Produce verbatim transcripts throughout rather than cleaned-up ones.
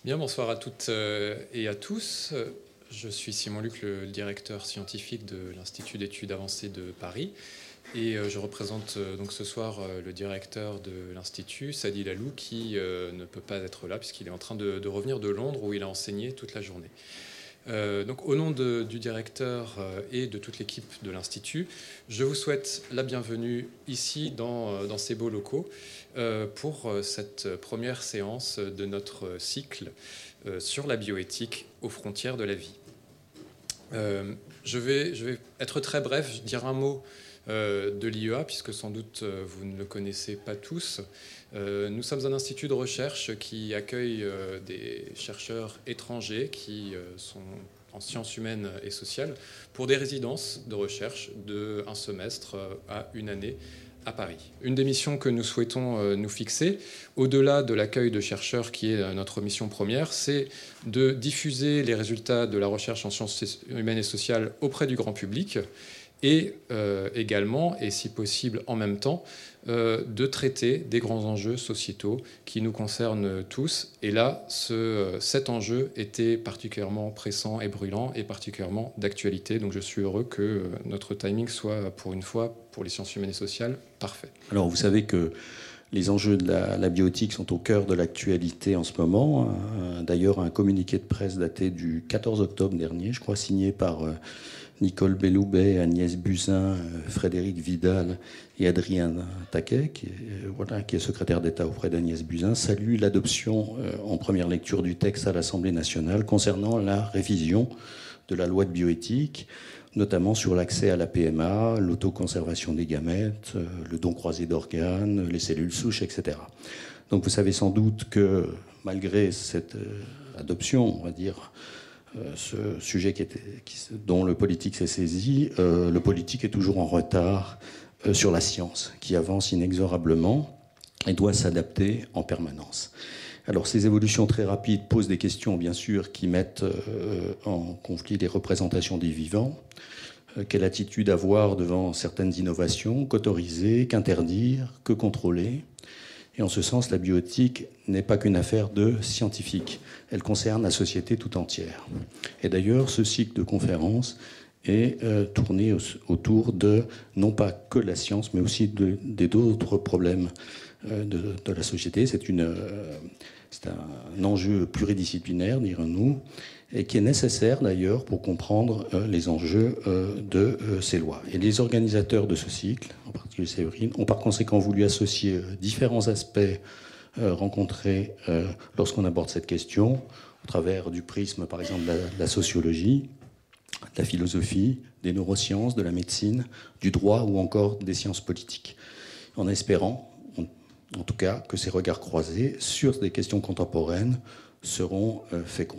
Bien, bonsoir à toutes et à tous. Je suis Simon Luc, le directeur scientifique de l'Institut d'études avancées de Paris. Et je représente donc ce soir le directeur de l'Institut, Sadi Lalou, qui ne peut pas être là puisqu'il est en train de, de revenir de Londres où il a enseigné toute la journée. Euh, donc, au nom de, du directeur et de toute l'équipe de l'Institut, je vous souhaite la bienvenue ici dans, dans ces beaux locaux euh, pour cette première séance de notre cycle euh, sur la bioéthique aux frontières de la vie. Euh, je, vais, je vais être très bref, dire un mot euh, de l'I E A, puisque sans doute euh, vous ne le connaissez pas tous. Euh, nous sommes un institut de recherche qui accueille euh, des chercheurs étrangers qui euh, sont en sciences humaines et sociales pour des résidences de recherche de un semestre euh, à une année à Paris. Une des missions que nous souhaitons euh, nous fixer, au-delà de l'accueil de chercheurs qui est notre mission première, c'est de diffuser les résultats de la recherche en sciences humaines et sociales auprès du grand public et euh, également, et si possible en même temps, euh, de traiter des grands enjeux sociétaux qui nous concernent tous. Et là, ce, cet enjeu était particulièrement pressant et brûlant et particulièrement d'actualité. Donc je suis heureux que notre timing soit, pour une fois, pour les sciences humaines et sociales, parfait. Alors vous savez que les enjeux de la, la bioéthique sont au cœur de l'actualité en ce moment. D'ailleurs, un communiqué de presse daté du quatorze octobre dernier, je crois, signé par Nicole Belloubet, Agnès Buzyn, Frédéric Vidal et Adrien Taquet, qui est, voilà, qui est secrétaire d'État auprès d'Agnès Buzyn, salue l'adoption euh, en première lecture du texte à l'Assemblée nationale concernant la révision de la loi de bioéthique, notamment sur l'accès à la P M A, l'autoconservation des gamètes, euh, le don croisé d'organes, les cellules souches, et cetera. Donc vous savez sans doute que malgré cette euh, adoption, on va dire, ce sujet qui était, qui, dont le politique s'est saisi, euh, le politique est toujours en retard euh, sur la science, qui avance inexorablement et doit s'adapter en permanence. Alors ces évolutions très rapides posent des questions, bien sûr, qui mettent euh, en conflit les représentations des vivants. Euh, quelle attitude avoir devant certaines innovations, qu'autoriser, qu'interdire, que contrôler ? Et en ce sens, la bioéthique n'est pas qu'une affaire de scientifiques. Elle concerne la société tout entière. Et d'ailleurs, ce cycle de conférences est euh, tourné au, autour de, non pas que la science, mais aussi de, de, d'autres problèmes euh, de, de la société. C'est, une, euh, c'est un enjeu pluridisciplinaire, dirons-nous, et qui est nécessaire d'ailleurs pour comprendre euh, les enjeux euh, de euh, ces lois. Et les organisateurs de ce cycle, en particulier Séverine, ont par conséquent voulu associer euh, différents aspects euh, rencontrés euh, lorsqu'on aborde cette question, au travers du prisme, par exemple, de la, de la sociologie, de la philosophie, des neurosciences, de la médecine, du droit ou encore des sciences politiques, en espérant, en, en tout cas, que ces regards croisés sur des questions contemporaines seront euh, féconds.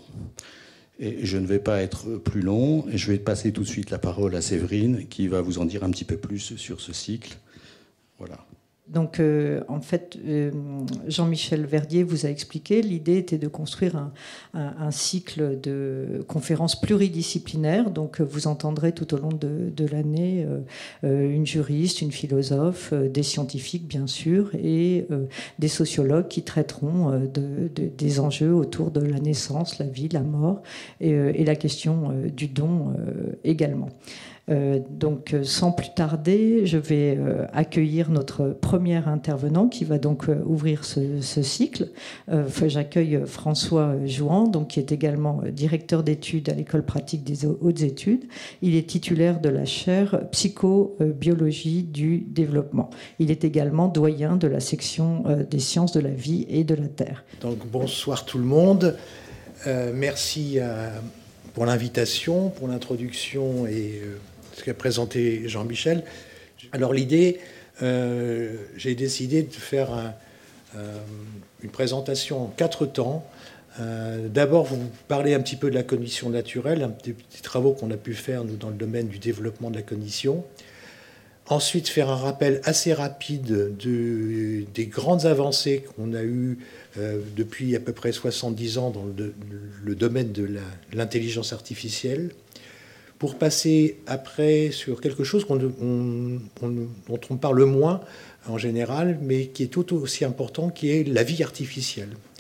Et je ne vais pas être plus long, et je vais passer tout de suite la parole à Séverine, qui va vous en dire un petit peu plus sur ce cycle. Voilà. Donc, euh, en fait, euh, Jean-Michel Verdier vous a expliqué, l'idée était de construire un, un, un cycle de conférences pluridisciplinaires. Donc, vous entendrez tout au long de, de l'année euh, une juriste, une philosophe, euh, des scientifiques, bien sûr, et euh, des sociologues qui traiteront euh, de, de, des enjeux autour de la naissance, la vie, la mort, et, euh, et la question euh, du don euh, également. Euh, donc, sans plus tarder, je vais euh, accueillir notre premier intervenant qui va donc euh, ouvrir ce, ce cycle. Euh, j'accueille François Jouan, donc, qui est également directeur d'études à l'École pratique des hautes études. Il est titulaire de la chaire psychobiologie du développement. Il est également doyen de la section euh, des sciences de la vie et de la terre. Donc, bonsoir tout le monde. Euh, merci à, pour l'invitation, pour l'introduction et euh, ce qu'a présenté Jean-Michel. Alors l'idée, euh, j'ai décidé de faire un, euh, une présentation en quatre temps. Euh, d'abord, vous parler un petit peu de la cognition naturelle, un des petits travaux qu'on a pu faire, nous, dans le domaine du développement de la cognition. Ensuite, faire un rappel assez rapide de, des grandes avancées qu'on a eues euh, depuis à peu près soixante-dix ans dans le, le domaine de la, l'intelligence artificielle, pour passer après sur quelque chose qu'on, on, on, dont on parle moins en général, mais qui est tout aussi important, qui est la vie artificielle.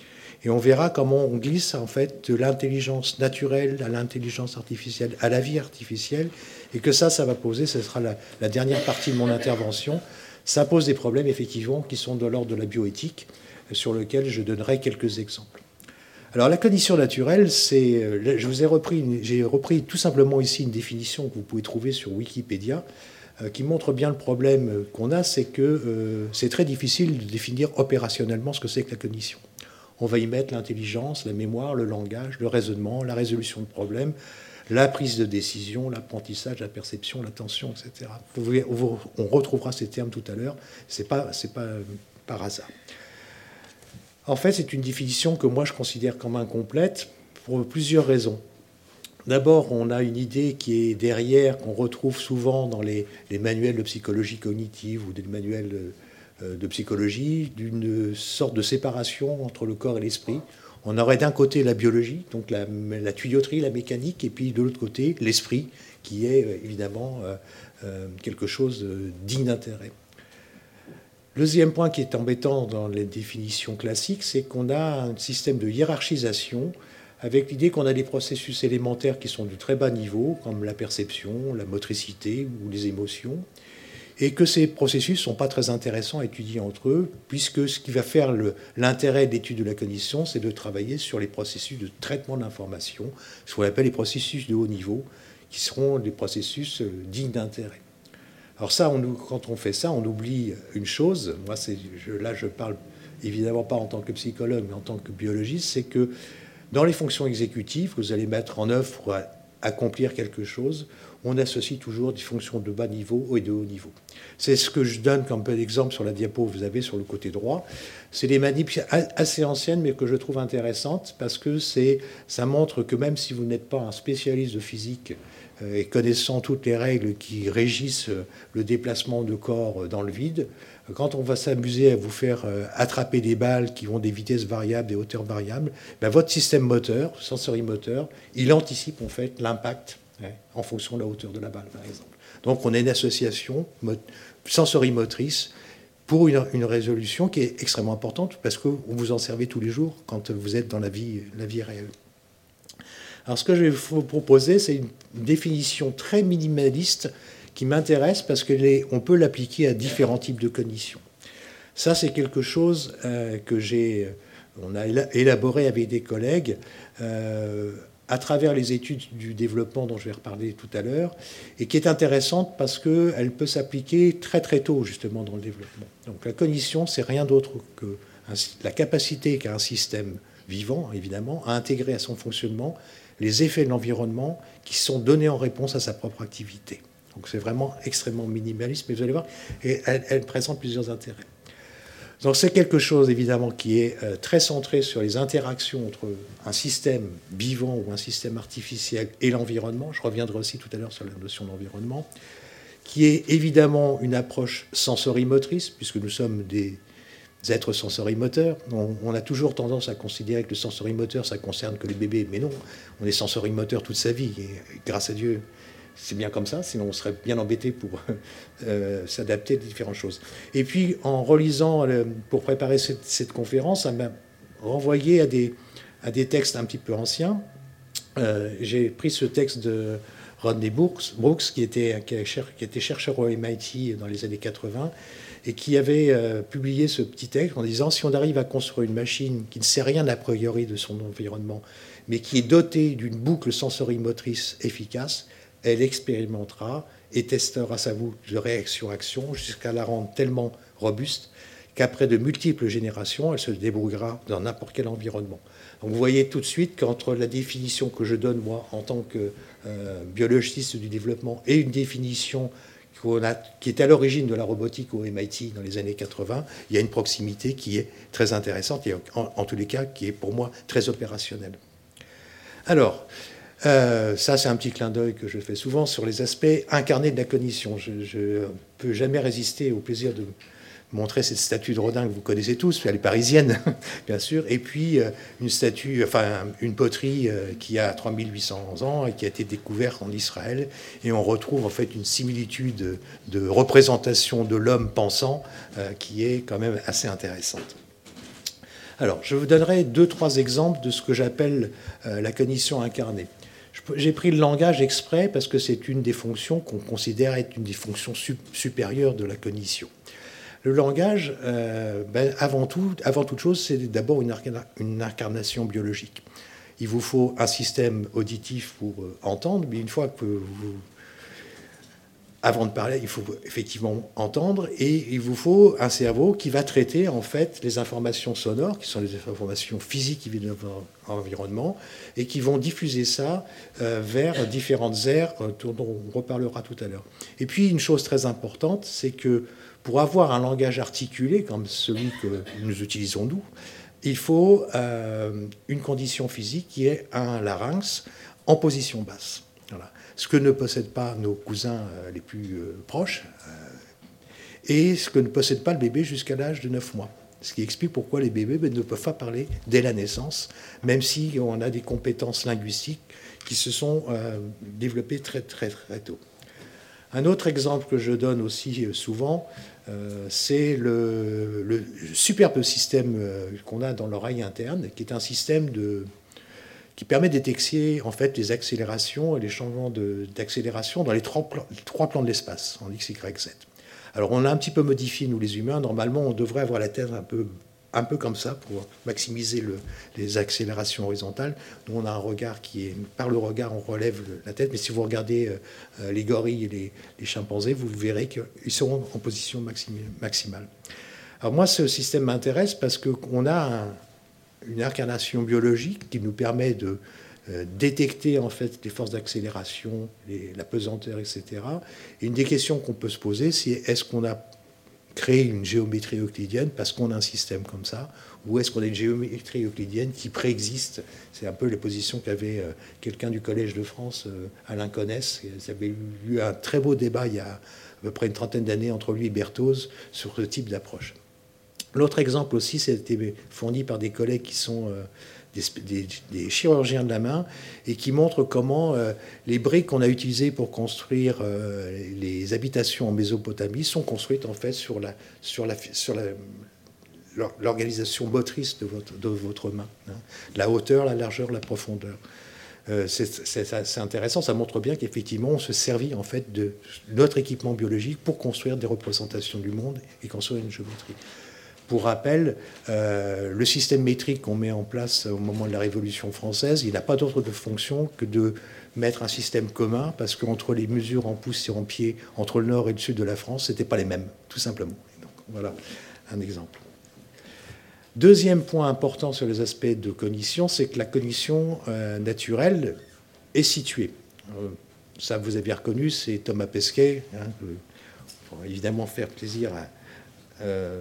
Et on verra comment on glisse en fait de l'intelligence naturelle à l'intelligence artificielle, à la vie artificielle, et que ça, ça va poser, ce sera la, la dernière partie de mon intervention, ça pose des problèmes effectivement qui sont de l'ordre de la bioéthique, sur lesquels je donnerai quelques exemples. Alors la cognition naturelle, c'est, je vous ai repris, j'ai repris tout simplement ici une définition que vous pouvez trouver sur Wikipédia, euh, qui montre bien le problème qu'on a, c'est que euh, c'est très difficile de définir opérationnellement ce que c'est que la cognition. On va y mettre l'intelligence, la mémoire, le langage, le raisonnement, la résolution de problèmes, la prise de décision, l'apprentissage, la perception, l'attention, et cetera. On retrouvera ces termes tout à l'heure, c'est pas, c'est pas par hasard. En fait, c'est une définition que moi je considère comme incomplète pour plusieurs raisons. D'abord, on a une idée qui est derrière, qu'on retrouve souvent dans les, les manuels de psychologie cognitive ou des manuels de, de psychologie, d'une sorte de séparation entre le corps et l'esprit. On aurait d'un côté la biologie, donc la, la tuyauterie, la mécanique, et puis de l'autre côté l'esprit, qui est évidemment euh, euh, quelque chose de digne d'intérêt. Le deuxième point qui est embêtant dans les définitions classiques, c'est qu'on a un système de hiérarchisation avec l'idée qu'on a des processus élémentaires qui sont de très bas niveau, comme la perception, la motricité ou les émotions, et que ces processus ne sont pas très intéressants à étudier entre eux, puisque ce qui va faire le, l'intérêt de l'étude de la cognition, c'est de travailler sur les processus de traitement de l'information, ce qu'on appelle les processus de haut niveau, qui seront des processus dignes d'intérêt. Alors ça, on, quand on fait ça, on oublie une chose. Moi, c'est, je, là, je parle évidemment pas en tant que psychologue, mais en tant que biologiste, c'est que dans les fonctions exécutives que vous allez mettre en œuvre pour accomplir quelque chose, on associe toujours des fonctions de bas niveau et de haut niveau. C'est ce que je donne comme peu d'exemple sur la diapo que vous avez sur le côté droit. C'est des manips assez anciennes, mais que je trouve intéressantes, parce que c'est, ça montre que même si vous n'êtes pas un spécialiste de physique, et connaissant toutes les règles qui régissent le déplacement de corps dans le vide, quand on va s'amuser à vous faire attraper des balles qui ont des vitesses variables, des hauteurs variables, ben votre système moteur, sensorimoteur, il anticipe en fait l'impact hein, en fonction de la hauteur de la balle, par exemple. Donc on a une association sensorimotrice pour une, une résolution qui est extrêmement importante parce que vous en servez tous les jours quand vous êtes dans la vie, la vie réelle. Alors ce que je vais vous proposer, c'est une définition très minimaliste qui m'intéresse parce qu'on peut l'appliquer à différents types de cognition. Ça, c'est quelque chose euh, que j'ai, on a élaboré avec des collègues euh, à travers les études du développement dont je vais reparler tout à l'heure, et qui est intéressante parce qu'elle peut s'appliquer très très tôt justement dans le développement. Donc la cognition, c'est rien d'autre que la capacité qu'a un système vivant, évidemment, à intégrer à son fonctionnement les effets de l'environnement qui sont donnés en réponse à sa propre activité. Donc c'est vraiment extrêmement minimaliste, mais vous allez voir, et elle, elle présente plusieurs intérêts. Donc c'est quelque chose, évidemment, qui est euh, très centré sur les interactions entre un système vivant ou un système artificiel et l'environnement. Je reviendrai aussi tout à l'heure sur la notion d'environnement, qui est évidemment une approche sensorimotrice, puisque nous sommes des êtres sensorimoteurs. On, on a toujours tendance à considérer que le sensorimoteur, ça concerne que les bébés, mais non, on est sensorimoteur toute sa vie, et grâce à Dieu, c'est bien comme ça, sinon on serait bien embêté pour euh, s'adapter à différentes choses. Et puis, en relisant, le, pour préparer cette, cette conférence, ça m'a renvoyé à des, à des textes un petit peu anciens. Euh, j'ai pris ce texte de Rodney Brooks, Brooks qui, était, qui, a, qui était chercheur au M I T dans les années quatre-vingts, et qui avait euh, publié ce petit texte en disant « Si on arrive à construire une machine qui ne sait rien a priori de son environnement, mais qui est dotée d'une boucle sensorimotrice efficace, elle expérimentera et testera sa boucle de réaction-action jusqu'à la rendre tellement robuste qu'après de multiples générations, elle se débrouillera dans n'importe quel environnement. » Donc vous voyez tout de suite qu'entre la définition que je donne, moi, en tant que euh, biologiste du développement, et une définition A, qui est à l'origine de la robotique au M I T dans les années quatre-vingts, il y a une proximité qui est très intéressante et en, en tous les cas qui est pour moi très opérationnelle. Alors, euh, ça c'est un petit clin d'œil que je fais souvent sur les aspects incarnés de la cognition. Je ne peux jamais résister au plaisir de montrer cette statue de Rodin que vous connaissez tous, elle est parisienne, bien sûr, et puis euh, une statue, enfin une poterie euh, qui a trois mille huit cents ans et qui a été découverte en Israël, et on retrouve en fait une similitude de, de représentation de l'homme pensant euh, qui est quand même assez intéressante. Alors, je vous donnerai deux, trois exemples de ce que j'appelle euh, la cognition incarnée. J'ai pris le langage exprès parce que c'est une des fonctions qu'on considère être une des fonctions sup supérieures de la cognition. Le langage, euh, ben, avant, tout, avant toute chose, c'est d'abord une, une incarnation biologique. Il vous faut un système auditif pour euh, entendre, mais une fois que vous... Avant de parler, il faut effectivement entendre, et il vous faut un cerveau qui va traiter en fait les informations sonores, qui sont les informations physiques qui viennent de votre environnement, et qui vont diffuser ça euh, vers différentes aires dont on reparlera tout à l'heure. Et puis une chose très importante, c'est que pour avoir un langage articulé comme celui que nous utilisons nous, il faut euh, une condition physique qui est un larynx en position basse. Voilà. Ce que ne possèdent pas nos cousins euh, les plus euh, proches, euh, et ce que ne possède pas le bébé jusqu'à l'âge de neuf mois. Ce qui explique pourquoi les bébés ben, ne peuvent pas parler dès la naissance, même si on a des compétences linguistiques qui se sont euh, développées très, très, très tôt. Un autre exemple que je donne aussi souvent, euh, c'est le, le superbe système euh, qu'on a dans l'oreille interne, qui est un système de... qui permet de détecter en fait les accélérations et les changements d'accélération dans les trois plans, trois plans de l'espace, en X, Y, Z. Alors on a un petit peu modifié, nous les humains, normalement on devrait avoir la tête un peu, un peu comme ça pour maximiser le, les accélérations horizontales. Nous on a un regard qui est, par le regard on relève la tête, mais si vous regardez euh, les gorilles et les, les chimpanzés, vous verrez qu'ils seront en position maximale. Alors moi ce système m'intéresse parce qu'on a un, une incarnation biologique qui nous permet de euh, détecter en fait les forces d'accélération, la pesanteur, et cetera. Et une des questions qu'on peut se poser, c'est est-ce qu'on a créé une géométrie euclidienne parce qu'on a un système comme ça, ou est-ce qu'on a une géométrie euclidienne qui préexiste? C'est un peu les positions qu'avait euh, quelqu'un du Collège de France, euh, Alain Conès. Il y avait eu un très beau débat il y a à peu près une trentaine d'années entre lui et Berthoz sur ce type d'approche. L'autre exemple aussi, c'était fourni par des collègues qui sont euh, des, des, des chirurgiens de la main et qui montrent comment euh, les briques qu'on a utilisées pour construire euh, les habitations en Mésopotamie sont construites en fait sur la, sur la, sur la, l'organisation motrice de votre, de votre main, hein. La hauteur, la largeur, la profondeur. Euh, c'est intéressant, ça montre bien qu'effectivement on se servit en fait de notre équipement biologique pour construire des représentations du monde et construire une géométrie. Pour rappel, euh, le système métrique qu'on met en place au moment de la Révolution française, il n'a pas d'autre de fonction que de mettre un système commun, parce qu'entre les mesures en pouces et en pieds, entre le nord et le sud de la France, ce n'était pas les mêmes, tout simplement. Donc, voilà un exemple. Deuxième point important sur les aspects de cognition, c'est que la cognition euh, naturelle est située. Euh, ça, vous avez reconnu, c'est Thomas Pesquet, hein, pour évidemment faire plaisir à... Euh,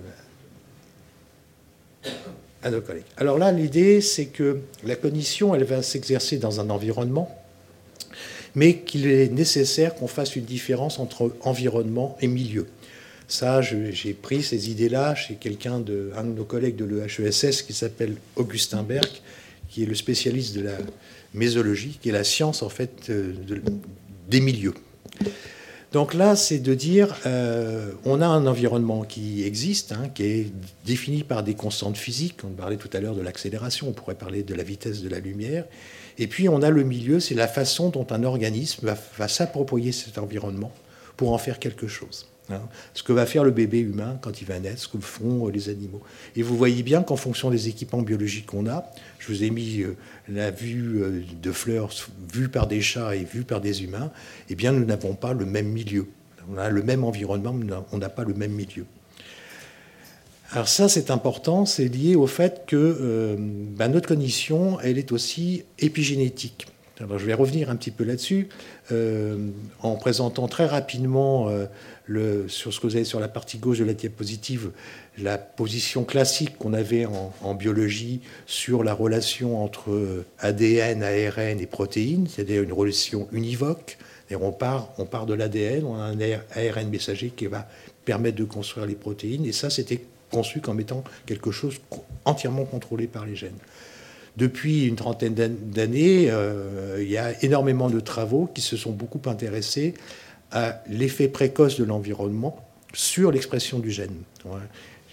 à nos collègues. Alors là, l'idée, c'est que la cognition, elle va s'exercer dans un environnement, mais qu'il est nécessaire qu'on fasse une différence entre environnement et milieu. Ça, j'ai pris ces idées-là chez quelqu'un de, un de nos collègues de l'E H E S S qui s'appelle Augustin Berg, qui est le spécialiste de la mésologie, qui est la science, en fait, de, des milieux. Donc là, c'est de dire, euh, on a un environnement qui existe, hein, qui est défini par des constantes physiques. On parlait tout à l'heure de l'accélération, on pourrait parler de la vitesse de la lumière. Et puis on a le milieu, c'est la façon dont un organisme va, va s'approprier cet environnement pour en faire quelque chose. Hein. Ce que va faire le bébé humain quand il va naître, ce que font les animaux. Et vous voyez bien qu'en fonction des équipements biologiques qu'on a, je vous ai mis euh, la vue euh, de fleurs vue par des chats et vue par des humains, eh bien nous n'avons pas le même milieu. On a le même environnement, mais on n'a pas le même milieu. Alors ça, c'est important, c'est lié au fait que euh, ben, notre cognition, elle est aussi épigénétique. Alors je vais revenir un petit peu là-dessus, euh, en présentant très rapidement euh, le, sur ce que vous avez sur la partie gauche de la diapositive, la position classique qu'on avait en, en biologie sur la relation entre A D N, A R N et protéines, c'est-à-dire une relation univoque. On part, on part de l'A D N, on a un A R N messager qui va permettre de construire les protéines, et ça, c'était conçu comme étant quelque chose entièrement contrôlé par les gènes. Depuis une trentaine d'années, euh, il y a énormément de travaux qui se sont beaucoup intéressés à l'effet précoce de l'environnement sur l'expression du gène.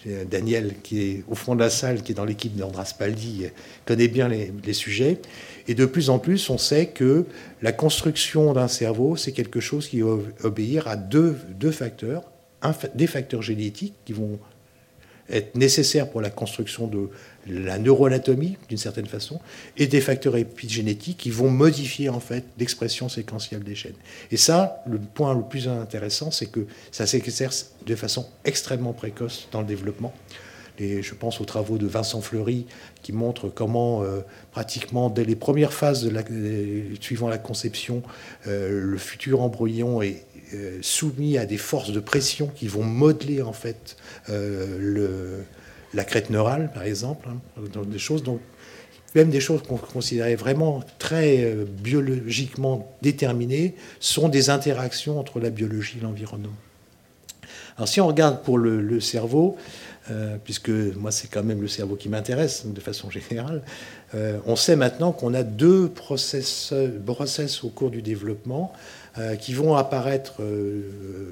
Daniel, qui est au fond de la salle, qui est dans l'équipe d'Andras Spaldi, connaît bien les, les sujets. Et de plus en plus, on sait que la construction d'un cerveau, c'est quelque chose qui va obéir à deux, deux facteurs. Un, des facteurs génétiques qui vont être nécessaires pour la construction de la neuroanatomie, d'une certaine façon, et des facteurs épigénétiques qui vont modifier en fait l'expression séquentielle des gènes. Et ça, le point le plus intéressant, c'est que ça s'exerce de façon extrêmement précoce dans le développement. Et je pense aux travaux de Vincent Fleury qui montrent comment, euh, pratiquement dès les premières phases de la, euh, suivant la conception, euh, le futur embryon est euh, soumis à des forces de pression qui vont modeler en fait euh, le, la crête neurale, par exemple, hein, dans des choses donc même des choses qu'on considérait vraiment très euh, biologiquement déterminées sont des interactions entre la biologie et l'environnement. Alors si on regarde pour le, le cerveau, euh, puisque moi c'est quand même le cerveau qui m'intéresse de façon générale, euh, on sait maintenant qu'on a deux process, process au cours du développement euh, qui vont apparaître euh,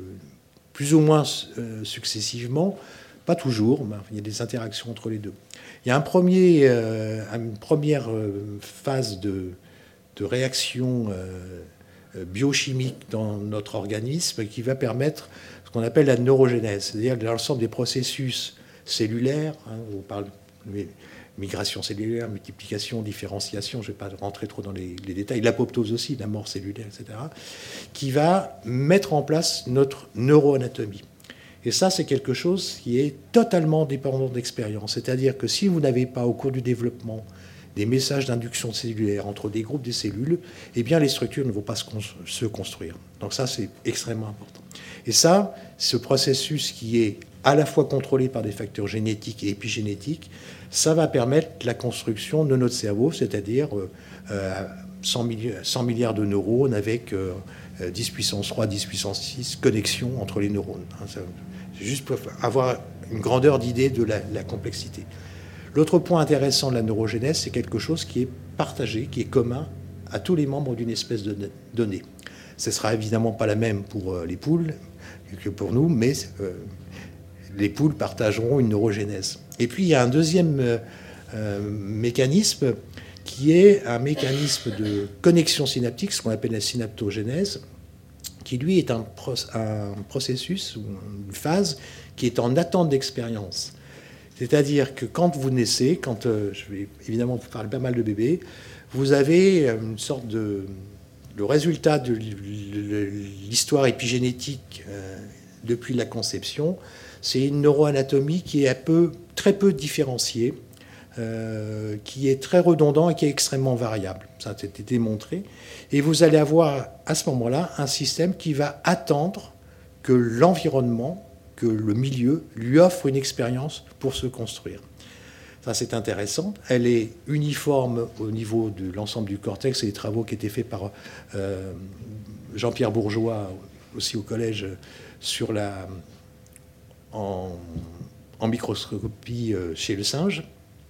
plus ou moins euh, successivement, pas toujours, mais il y a des interactions entre les deux. Il y a un premier, euh, une première phase de, de réaction euh, biochimique dans notre organisme qui va permettre ce qu'on appelle la neurogénèse, c'est-à-dire l'ensemble des processus cellulaires. Hein, on parle de migration cellulaire, multiplication, différenciation, je ne vais pas rentrer trop dans les, les détails, l'apoptose aussi, la mort cellulaire, et cetera, qui va mettre en place notre neuroanatomie. Et ça, c'est quelque chose qui est totalement dépendant d'expérience. C'est-à-dire que si vous n'avez pas, au cours du développement, des messages d'induction cellulaire entre des groupes de cellules, eh bien, les structures ne vont pas se construire. Donc ça, c'est extrêmement important. Et ça, ce processus qui est à la fois contrôlé par des facteurs génétiques et épigénétiques, ça va permettre la construction de notre cerveau, c'est-à-dire euh, cent milliards de neurones avec euh, dix puissance trois, dix puissance six connexions entre les neurones. C'est juste pour avoir une grandeur d'idée de la, la complexité. L'autre point intéressant de la neurogénèse, c'est quelque chose qui est partagé, qui est commun à tous les membres d'une espèce donnée. Ce ne sera évidemment pas la même pour les poules que pour nous, mais euh, les poules partageront une neurogénèse. Et puis, il y a un deuxième euh, mécanisme qui est un mécanisme de connexion synaptique, ce qu'on appelle la synaptogénèse, qui, lui, est un, un processus ou une phase qui est en attente d'expérience. C'est-à-dire que quand vous naissez, quand euh, je vais évidemment vous parler pas mal de bébés, vous avez une sorte de... Le résultat de l'histoire épigénétique euh, depuis la conception, c'est une neuroanatomie qui est un peu, très peu différenciée, euh, qui est très redondant et qui est extrêmement variable. Ça a été démontré. Et vous allez avoir à ce moment-là un système qui va attendre que l'environnement, que le milieu lui offre une expérience pour se construire. Ça, c'est intéressant. Elle est uniforme au niveau de l'ensemble du cortex. C'est des travaux qui étaient faits par euh, Jean-Pierre Bourgeois, aussi au collège, sur la, en, en microscopie chez le singe.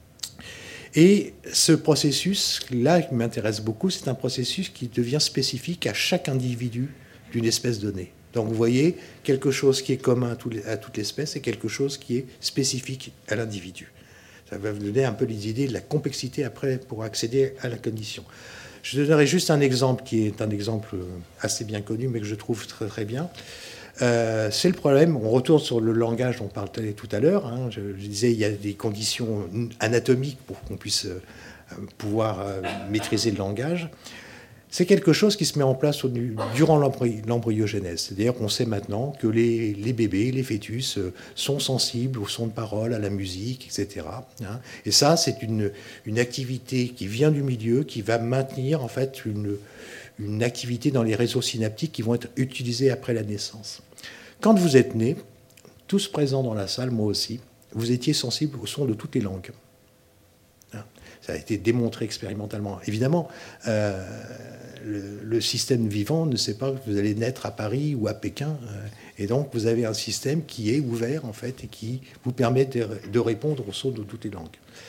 Et ce processus-là, qui m'intéresse beaucoup, c'est un processus qui devient spécifique à chaque individu d'une espèce donnée. Donc vous voyez, quelque chose qui est commun à toute l'espèce et quelque chose qui est spécifique à l'individu. Ça va vous donner un peu les idées de la complexité après pour accéder à la cognition. Je donnerai juste un exemple qui est un exemple assez bien connu, mais que je trouve très très bien. Euh, c'est le problème, on retourne sur le langage dont on parlait tout à l'heure. Hein. Je, je disais, il y a des conditions anatomiques pour qu'on puisse euh, pouvoir euh, maîtriser le langage. C'est quelque chose qui se met en place au, durant l'embryogénèse. C'est-à-dire qu'on sait maintenant que les, les bébés, les fœtus, sont sensibles au son de parole, à la musique, et cetera. Hein. Et ça, c'est une, une activité qui vient du milieu, qui va maintenir en fait une, une activité dans les réseaux synaptiques qui vont être utilisés après la naissance. Quand vous êtes né, tous présents dans la salle, moi aussi, vous étiez sensibles au son de toutes les langues. Hein. Ça a été démontré expérimentalement. Évidemment, euh, le, le système vivant ne sait pas que vous allez naître à Paris ou à Pékin. Euh, et donc, vous avez un système qui est ouvert, en fait, et qui vous permet de, de répondre au son de toutes les langues.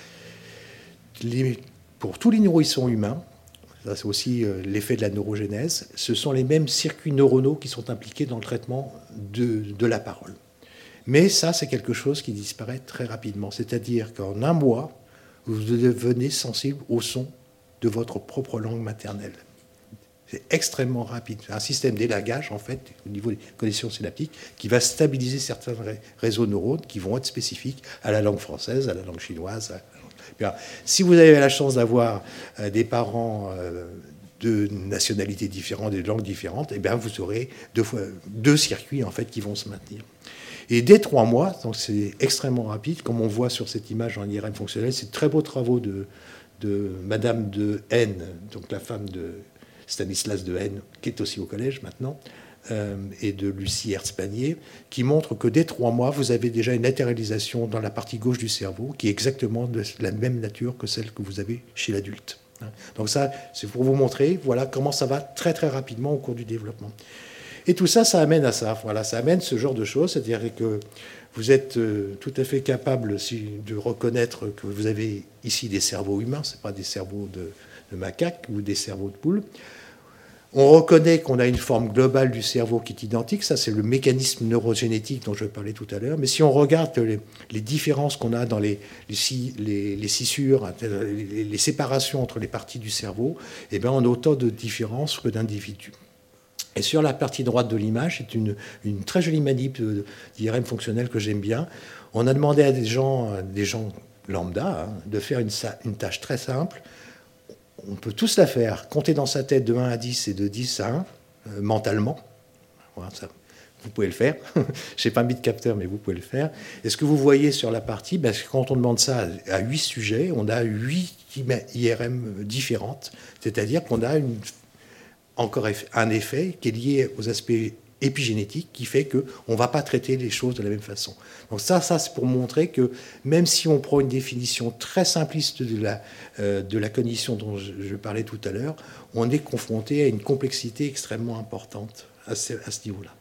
Les, pour tous les nourrissons humains, ça c'est aussi euh, l'effet de la neurogénèse, ce sont les mêmes circuits neuronaux qui sont impliqués dans le traitement de, de la parole. Mais ça, c'est quelque chose qui disparaît très rapidement. C'est-à-dire qu'en un mois, vous devenez sensible au son de votre propre langue maternelle. C'est extrêmement rapide. C'est un système d'élagage, en fait, au niveau des connexions synaptiques, qui va stabiliser certains réseaux de neurones qui vont être spécifiques à la langue française, à la langue chinoise. Bien, si vous avez la chance d'avoir euh, des parents euh, de nationalités différentes, de langues différentes, eh bien, vous aurez deux, fois, deux circuits, en fait, qui vont se maintenir. Et dès trois mois, donc c'est extrêmement rapide, comme on voit sur cette image en I R M fonctionnel, c'est de très beaux travaux de, de Madame de N, donc la femme de Stanislas de N, qui est aussi au collège maintenant, euh, et de Lucie Hertzpanier, qui montrent que dès trois mois, vous avez déjà une latéralisation dans la partie gauche du cerveau, qui est exactement de la même nature que celle que vous avez chez l'adulte. Donc ça, c'est pour vous montrer, voilà comment ça va très très rapidement au cours du développement. Et tout ça, ça amène à ça. Voilà, ça amène ce genre de choses, c'est-à-dire que vous êtes euh, tout à fait capable si, de reconnaître que vous avez ici des cerveaux humains, ce n'est pas des cerveaux de, de macaques ou des cerveaux de poules. On reconnaît qu'on a une forme globale du cerveau qui est identique, ça c'est le mécanisme neurogénétique dont je parlais tout à l'heure, mais si on regarde les, les différences qu'on a dans les, les, les, les scissures, les, les séparations entre les parties du cerveau, eh bien on a autant de différences que d'individus. Et sur la partie droite de l'image, c'est une, une très jolie manip d'I R M fonctionnel que j'aime bien. On a demandé à des gens, des gens lambda hein, de faire une, une tâche très simple. On peut tous la faire, compter dans sa tête de un à dix et de dix à un, euh, mentalement. Voilà, ça, vous pouvez le faire. Je n'ai pas mis de capteur, mais vous pouvez le faire. Et ce que vous voyez sur la partie, ben, quand on demande ça à huit sujets, on a huit I R M différentes. C'est-à-dire qu'on a une, encore un effet qui est lié aux aspects épigénétiques qui fait qu'on ne va pas traiter les choses de la même façon. Donc ça, ça c'est pour montrer que même si on prend une définition très simpliste de la, euh, de la cognition dont je, je parlais tout à l'heure, on est confronté à une complexité extrêmement importante à ce, à ce niveau-là.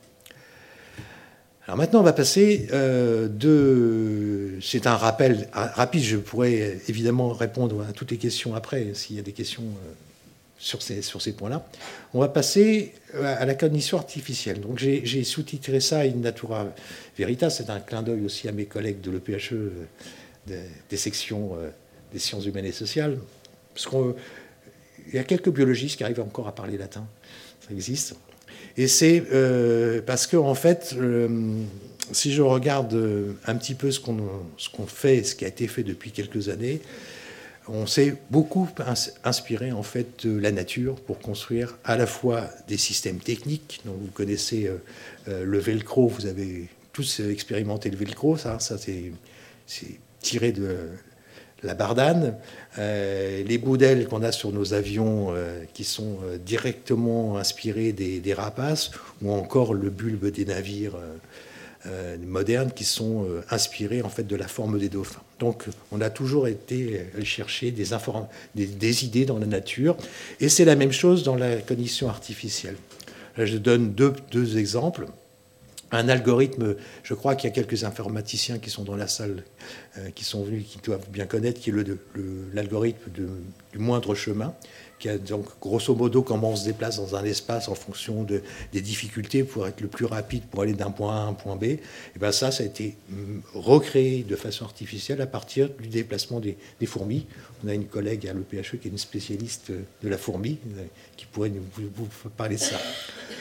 Alors maintenant, on va passer euh, de... C'est un rappel rapide, je pourrais évidemment répondre à toutes les questions après, s'il y a des questions... Euh, Sur ces, sur ces points-là. On va passer à la cognition artificielle. Donc j'ai, j'ai sous-titré ça In Natura Veritas. C'est un clin d'œil aussi à mes collègues de l'E P H E, de, des sections euh, des sciences humaines et sociales. Parce qu'il y a quelques biologistes qui arrivent encore à parler latin. Ça existe. Et c'est euh, parce que, en fait, euh, si je regarde un petit peu ce qu'on, ce qu'on fait, ce qui a été fait depuis quelques années, on s'est beaucoup inspiré en fait de la nature pour construire à la fois des systèmes techniques. Donc vous connaissez euh, le velcro, vous avez tous expérimenté le velcro, ça, ça c'est, c'est tiré de la bardane. Euh, les boudelles qu'on a sur nos avions euh, qui sont euh, directement inspirés des, des rapaces, ou encore le bulbe des navires euh, Euh, modernes qui sont euh, inspirés en fait de la forme des dauphins. Donc on a toujours été euh, chercher des, inform- des, des idées dans la nature, et c'est la même chose dans la cognition artificielle. Là, je donne deux, deux exemples. Un algorithme, je crois qu'il y a quelques informaticiens qui sont dans la salle, euh, qui sont venus, qui doivent bien connaître, qui est le, le, l'algorithme de, du moindre chemin, qui a donc grosso modo comment on se déplace dans un espace en fonction de, des difficultés pour être le plus rapide pour aller d'un point A à un point B. Et bien ça, ça a été recréé de façon artificielle à partir du déplacement des, des fourmis. On a une collègue à l'E P H E qui est une spécialiste de la fourmi, qui pourrait vous, vous parler de ça.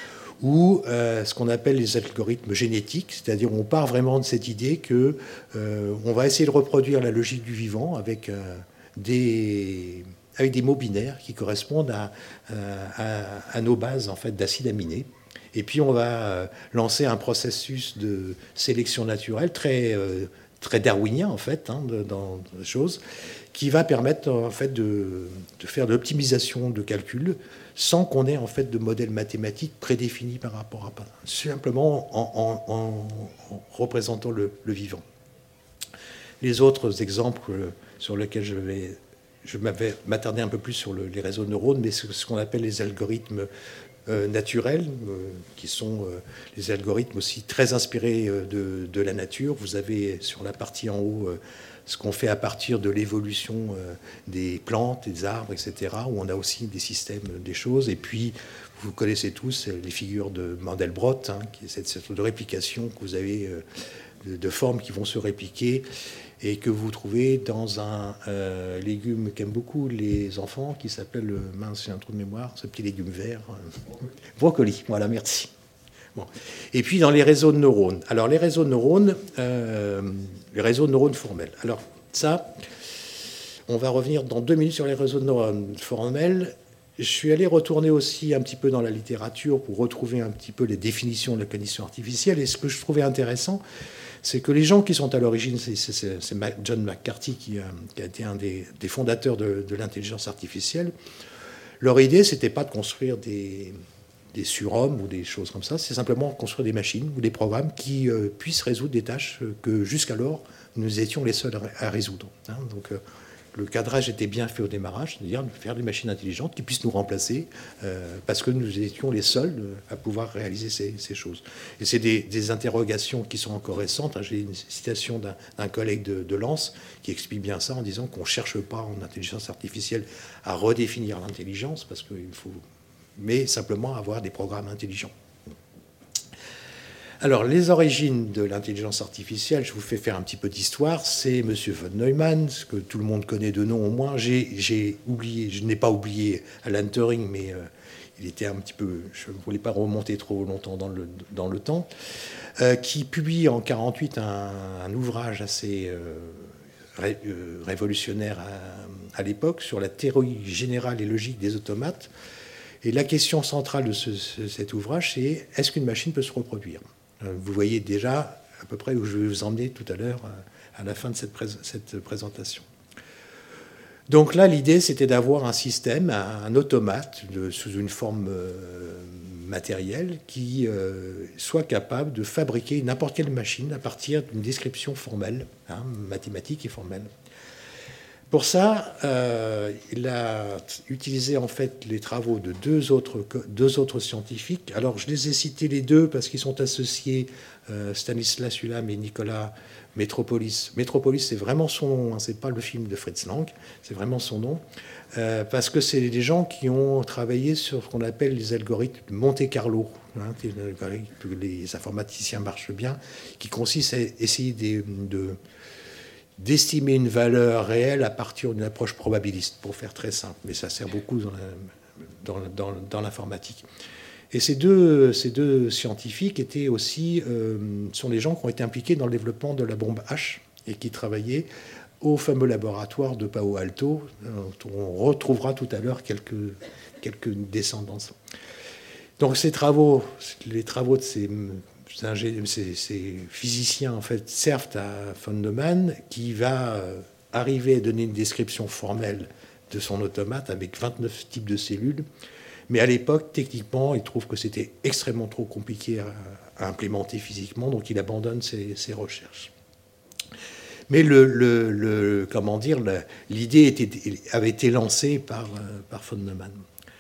Ou euh, ce qu'on appelle les algorithmes génétiques, c'est-à-dire on part vraiment de cette idée que euh, on va essayer de reproduire la logique du vivant avec euh, des avec des mots binaires qui correspondent à, à, à nos bases en fait, d'acides aminés. Et puis on va lancer un processus de sélection naturelle très, très darwinien en fait, hein, dans les choses, qui va permettre en fait, de, de faire de l'optimisation de calcul sans qu'on ait en fait, de modèles mathématiques prédéfinis par rapport à simplement en, en, en, en représentant le, le vivant. Les autres exemples sur lesquels je vais Je m'avais m'attardé un peu plus sur le, les réseaux de neurones, mais ce, ce qu'on appelle les algorithmes euh, naturels, euh, qui sont euh, les algorithmes aussi très inspirés euh, de, de la nature. Vous avez sur la partie en haut euh, ce qu'on fait à partir de l'évolution euh, des plantes, des arbres, et cetera, où on a aussi des systèmes, des choses. Et puis, vous connaissez tous les figures de Mandelbrot, hein, qui est cette sorte de réplication que vous avez... Euh, de, de formes qui vont se répliquer et que vous trouvez dans un euh, légume qu'aiment beaucoup les enfants, qui s'appelle, le mince, j'ai un trou de mémoire, ce petit légume vert, euh, brocoli. Voilà, merci. Bon. Et puis dans les réseaux de neurones. Alors les réseaux de neurones, euh, les réseaux de neurones formels. Alors ça, on va revenir dans deux minutes sur les réseaux de neurones formels. Je suis allé retourner aussi un petit peu dans la littérature pour retrouver un petit peu les définitions de la cognition artificielle. Et ce que je trouvais intéressant, c'est que les gens qui sont à l'origine, c'est, c'est, c'est John McCarthy qui a, qui a été un des, des fondateurs de, de l'intelligence artificielle. Leur idée, c'était pas de construire des, des surhommes ou des choses comme ça, c'est simplement construire des machines ou des programmes qui euh, puissent résoudre des tâches que jusqu'alors nous étions les seuls à, à résoudre. Hein. Donc euh, le cadrage était bien fait au démarrage, c'est-à-dire faire des machines intelligentes qui puissent nous remplacer euh, parce que nous étions les seuls à pouvoir réaliser ces, ces choses. Et c'est des, des interrogations qui sont encore récentes. J'ai une citation d'un, d'un collègue de, de Lens qui explique bien ça en disant qu'on ne cherche pas en intelligence artificielle à redéfinir l'intelligence, parce qu'il faut, mais simplement avoir des programmes intelligents. Alors, les origines de l'intelligence artificielle, je vous fais faire un petit peu d'histoire. C'est M. von Neumann, ce que tout le monde connaît de nom au moins. J'ai, j'ai oublié, je n'ai pas oublié Alan Turing, mais euh, il était un petit peu, je ne voulais pas remonter trop longtemps dans le, dans le temps, euh, qui publie en mille neuf cent quarante-huit un, un ouvrage assez euh, ré, euh, révolutionnaire à, à l'époque sur la théorie générale et logique des automates. Et la question centrale de ce, ce, cet ouvrage, c'est est-ce qu'une machine peut se reproduire ? Vous voyez déjà à peu près où je vais vous emmener tout à l'heure à la fin de cette, pré- cette présentation. Donc là, l'idée, c'était d'avoir un système, un automate de, sous une forme euh, matérielle qui euh, soit capable de fabriquer n'importe quelle machine à partir d'une description formelle, hein, mathématique et formelle. Pour ça, euh, il a utilisé en fait les travaux de deux autres, deux autres scientifiques. Alors, je les ai cités les deux parce qu'ils sont associés, euh, Stanislas Ulam et Nicolas Metropolis. Metropolis, c'est vraiment son nom, hein, c'est pas le film de Fritz Lang, c'est vraiment son nom, euh, parce que c'est des gens qui ont travaillé sur ce qu'on appelle les algorithmes de Monte-Carlo, hein, que les informaticiens marchent bien, qui consistent à essayer de... de d'estimer une valeur réelle à partir d'une approche probabiliste, pour faire très simple. Mais ça sert beaucoup dans, la, dans, dans, dans l'informatique. Et ces deux, ces deux scientifiques étaient aussi, euh, sont les gens qui ont été impliqués dans le développement de la bombe H et qui travaillaient au fameux laboratoire de Palo Alto, dont on retrouvera tout à l'heure quelques, quelques descendances. Donc ces travaux, les travaux de ces... Ces, ces physiciens en fait servent à von Neumann, qui va arriver à donner une description formelle de son automate avec vingt-neuf types de cellules. Mais à l'époque, techniquement, il trouve que c'était extrêmement trop compliqué à, à implémenter physiquement, donc il abandonne ses, ses recherches. Mais le, le, le, comment dire, l'idée était, avait été lancée par, par von Neumann.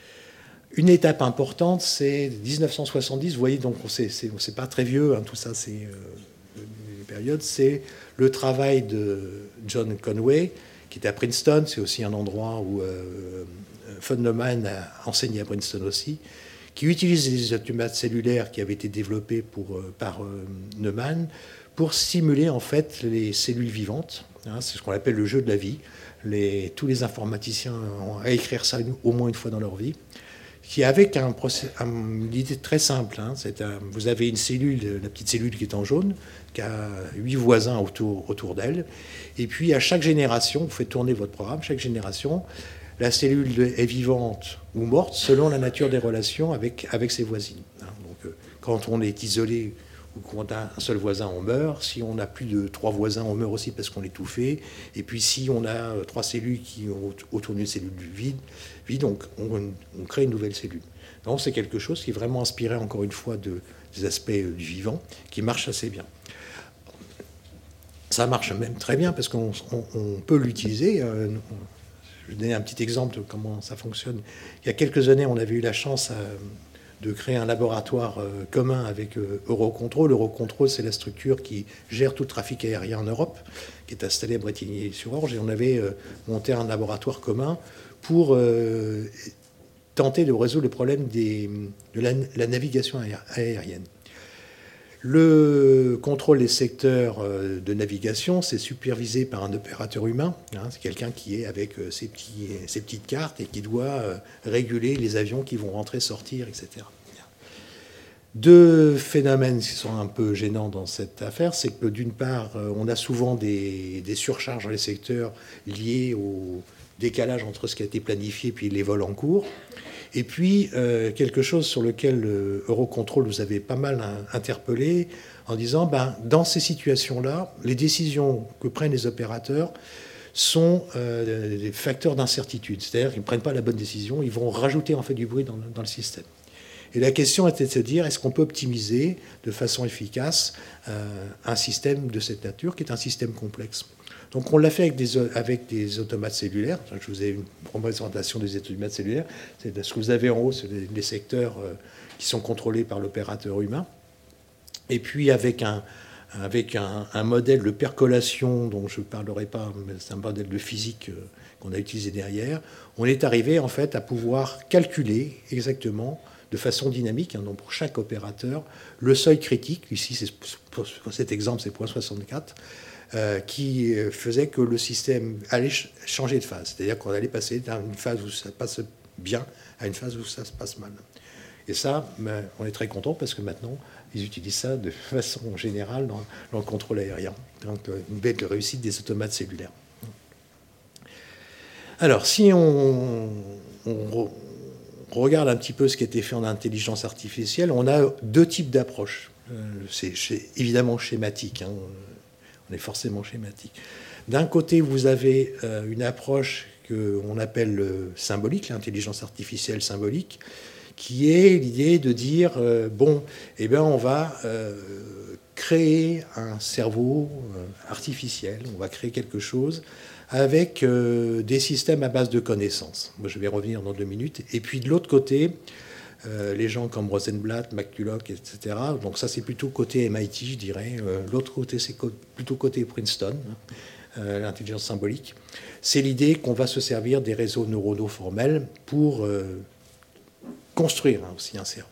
Une étape importante, c'est dix-neuf cent soixante-dix. Vous voyez, donc c'est, c'est, c'est pas très vieux, hein, tout ça, c'est euh, une période. C'est le travail de John Conway, qui était à Princeton. C'est aussi un endroit où euh, von Neumann a enseigné à Princeton aussi, qui utilise les automates cellulaires qui avaient été développés pour, euh, par euh, Neumann pour simuler en fait les cellules vivantes. Hein, c'est ce qu'on appelle le jeu de la vie. Les, tous les informaticiens ont à écrire ça une, au moins une fois dans leur vie. Qui avec un, un, une idée très simple. Hein, c'est un, vous avez une cellule, la petite cellule qui est en jaune, qui a huit voisins autour, autour d'elle. Et puis, à chaque génération, vous faites tourner votre programme, chaque génération, la cellule est vivante ou morte selon la nature des relations avec, avec ses voisines. Hein, donc, euh, quand on est isolé ou quand on a un seul voisin, on meurt. Si on a plus de trois voisins, on meurt aussi parce qu'on est étouffé. Et puis, si on a trois cellules qui ont autour d'une cellule vide, vide donc on, on crée une nouvelle cellule. Donc, c'est quelque chose qui est vraiment inspiré, encore une fois, de, des aspects du vivant, qui marche assez bien. Ça marche même très bien parce qu'on on, on peut l'utiliser. Euh, je vais donner un petit exemple de comment ça fonctionne. Il y a quelques années, on avait eu la chance à, de créer un laboratoire euh, commun avec euh, Eurocontrol. Eurocontrol, c'est la structure qui gère tout le trafic aérien en Europe, qui est installée à Bretigny-sur-Orge. Et on avait euh, monté un laboratoire commun pour euh, tenter de résoudre le problème des, de la, la navigation aérienne. Le contrôle des secteurs de navigation, c'est supervisé par un opérateur humain. Hein, c'est quelqu'un qui est avec ses, petits, ses petites cartes et qui doit réguler les avions qui vont rentrer, sortir, et cetera. Deux phénomènes qui sont un peu gênants dans cette affaire, c'est que d'une part, on a souvent des, des surcharges dans les secteurs liées au décalage entre ce qui a été planifié et les vols en cours. Et puis, euh, quelque chose sur lequel euh, Eurocontrol nous avait pas mal hein, interpellé en disant, ben, dans ces situations-là, les décisions que prennent les opérateurs sont euh, des facteurs d'incertitude. C'est-à-dire qu'ils ne prennent pas la bonne décision, ils vont rajouter en fait du bruit dans, dans le système. Et la question était de se dire, est-ce qu'on peut optimiser de façon efficace euh, un système de cette nature, qui est un système complexe. Donc on l'a fait avec des, avec des automates cellulaires. Je vous ai une représentation des automates cellulaires. C'est ce que vous avez en haut, c'est les secteurs qui sont contrôlés par l'opérateur humain. Et puis avec un, avec un, un modèle de percolation dont je ne parlerai pas, mais c'est un modèle de physique qu'on a utilisé derrière, on est arrivé en fait à pouvoir calculer exactement de façon dynamique, hein, donc pour chaque opérateur, le seuil critique. Ici, c'est, pour cet exemple, c'est zéro virgule soixante-quatre. Euh, qui faisait que le système allait ch- changer de phase. C'est-à-dire qu'on allait passer d'une phase où ça passe bien à une phase où ça se passe mal. Et ça, ben, on est très content parce que maintenant, ils utilisent ça de façon générale dans, dans le contrôle aérien. Donc, une belle réussite des automates cellulaires. Alors, si on, on regarde un petit peu ce qui a été fait en intelligence artificielle, on a deux types d'approches. Euh, c'est, c'est évidemment schématique, hein. On est forcément schématique. D'un côté, vous avez euh, une approche qu'on appelle euh, symbolique, l'intelligence artificielle symbolique, qui est l'idée de dire, euh, bon, eh bien, on va euh, créer un cerveau euh, artificiel, on va créer quelque chose avec euh, des systèmes à base de connaissances. Moi, je vais revenir dans deux minutes. Et puis, de l'autre côté, Euh, les gens comme Rosenblatt, McCulloch, et cetera. Donc ça, c'est plutôt côté M I T, je dirais. Euh, l'autre côté, c'est co- plutôt côté Princeton, euh, l'intelligence symbolique. C'est l'idée qu'on va se servir des réseaux neuronaux formels pour euh, construire hein, aussi un cerveau.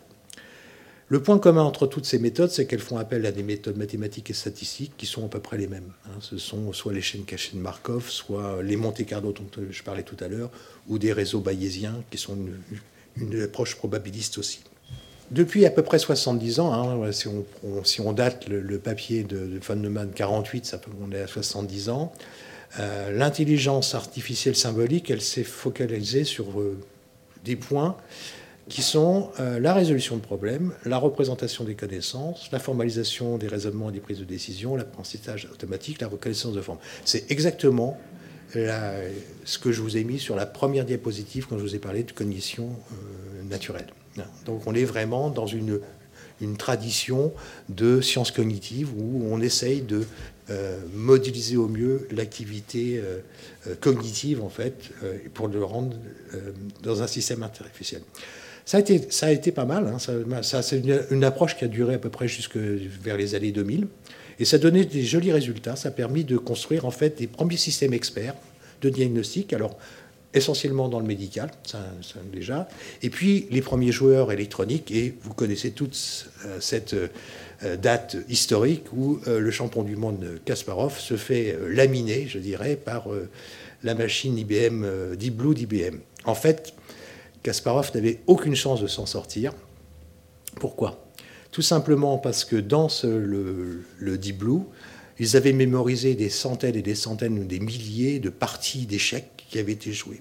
Le point commun entre toutes ces méthodes, c'est qu'elles font appel à des méthodes mathématiques et statistiques qui sont à peu près les mêmes. Hein. Ce sont soit les chaînes cachées de Markov, soit les Monte Carlo dont je parlais tout à l'heure, ou des réseaux bayésiens qui sont une, une approche probabiliste aussi. Depuis à peu près soixante-dix ans, hein, si, on, on, si on date le, le papier de, de von Neumann quarante-huit, ça peut, on est à soixante-dix ans, euh, l'intelligence artificielle symbolique, elle s'est focalisée sur euh, des points qui sont euh, la résolution de problèmes, la représentation des connaissances, la formalisation des raisonnements et des prises de décision, l'apprentissage automatique, la reconnaissance de forme. C'est exactement la, ce que je vous ai mis sur la première diapositive quand je vous ai parlé de cognition euh, naturelle. Donc on est vraiment dans une, une tradition de sciences cognitives où on essaye de euh, modéliser au mieux l'activité euh, euh, cognitive, en fait, euh, pour le rendre euh, dans un système artificiel. Ça a été, ça a été pas mal. Hein. Ça, ça, c'est une, une approche qui a duré à peu près jusque vers les années deux mille. Et ça donnait des jolis résultats. Ça a permis de construire en fait des premiers systèmes experts de diagnostic, alors essentiellement dans le médical, ça, ça déjà. Et puis les premiers joueurs électroniques. Et vous connaissez toute euh, cette euh, date historique où euh, le champion du monde Kasparov se fait euh, laminer, je dirais, par euh, la machine I B M, euh, Deep Blue d'I B M. En fait, Kasparov n'avait aucune chance de s'en sortir. Pourquoi ? Tout simplement parce que dans ce, le, le Deep Blue, ils avaient mémorisé des centaines et des centaines ou des milliers de parties d'échecs qui avaient été jouées.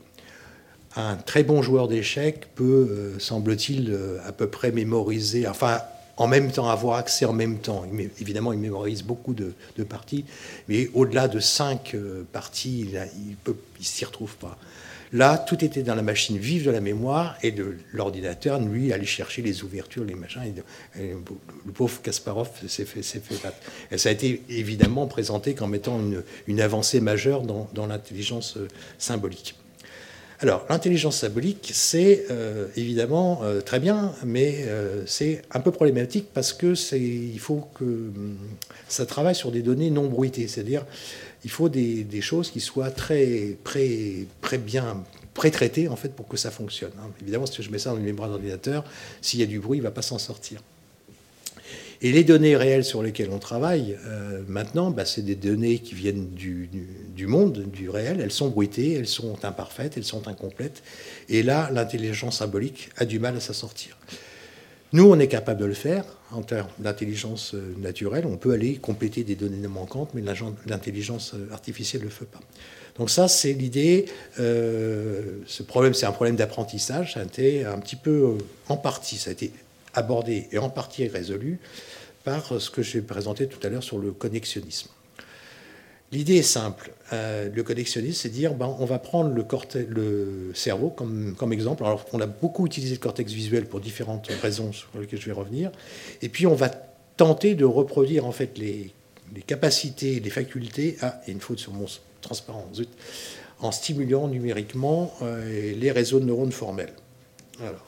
Un très bon joueur d'échecs peut, euh, semble-t-il, euh, à peu près mémoriser, enfin, en même temps, avoir accès en même temps. Il, évidemment, il mémorise beaucoup de, de parties, mais au-delà de cinq euh, parties, il ne s'y retrouve pas. Là, tout était dans la machine vive de la mémoire et de l'ordinateur, lui, allait chercher les ouvertures, les machins. Et, et le pauvre Kasparov s'est fait, s'est fait battre. Et ça a été évidemment présenté comme étant une, une avancée majeure dans, dans l'intelligence symbolique. Alors, l'intelligence symbolique, c'est euh, évidemment euh, très bien, mais euh, c'est un peu problématique parce que c'est, il faut que ça travaille sur des données non bruitées, c'est-à-dire il faut des, des choses qui soient très, très, très bien pré-traitées en fait, pour que ça fonctionne. Hein. Évidemment, si je mets ça dans une mémoire d'ordinateur, s'il y a du bruit, il ne va pas s'en sortir. Et les données réelles sur lesquelles on travaille, euh, maintenant, bah, c'est des données qui viennent du, du, du monde, du réel. Elles sont bruitées, elles sont imparfaites, elles sont incomplètes. Et là, l'intelligence symbolique a du mal à s'en sortir. Nous, on est capable de le faire en termes d'intelligence naturelle. On peut aller compléter des données manquantes, mais l'intelligence artificielle ne le fait pas. Donc ça, c'est l'idée. Euh, ce problème, c'est un problème d'apprentissage. Ça a été un petit peu, euh, en partie, ça a été abordé et en partie résolu par ce que j'ai présenté tout à l'heure sur le connexionnisme. L'idée est simple. Euh, le connexionnisme, c'est dire, ben, on va prendre le, cortex, le cerveau comme, comme exemple. Alors, on a beaucoup utilisé le cortex visuel pour différentes raisons sur lesquelles je vais revenir. Et puis, on va tenter de reproduire en fait les, les capacités, les facultés. Ah, il y a une faute sur mon transparent, zut, en stimulant numériquement euh, les réseaux de neurones formels. Alors,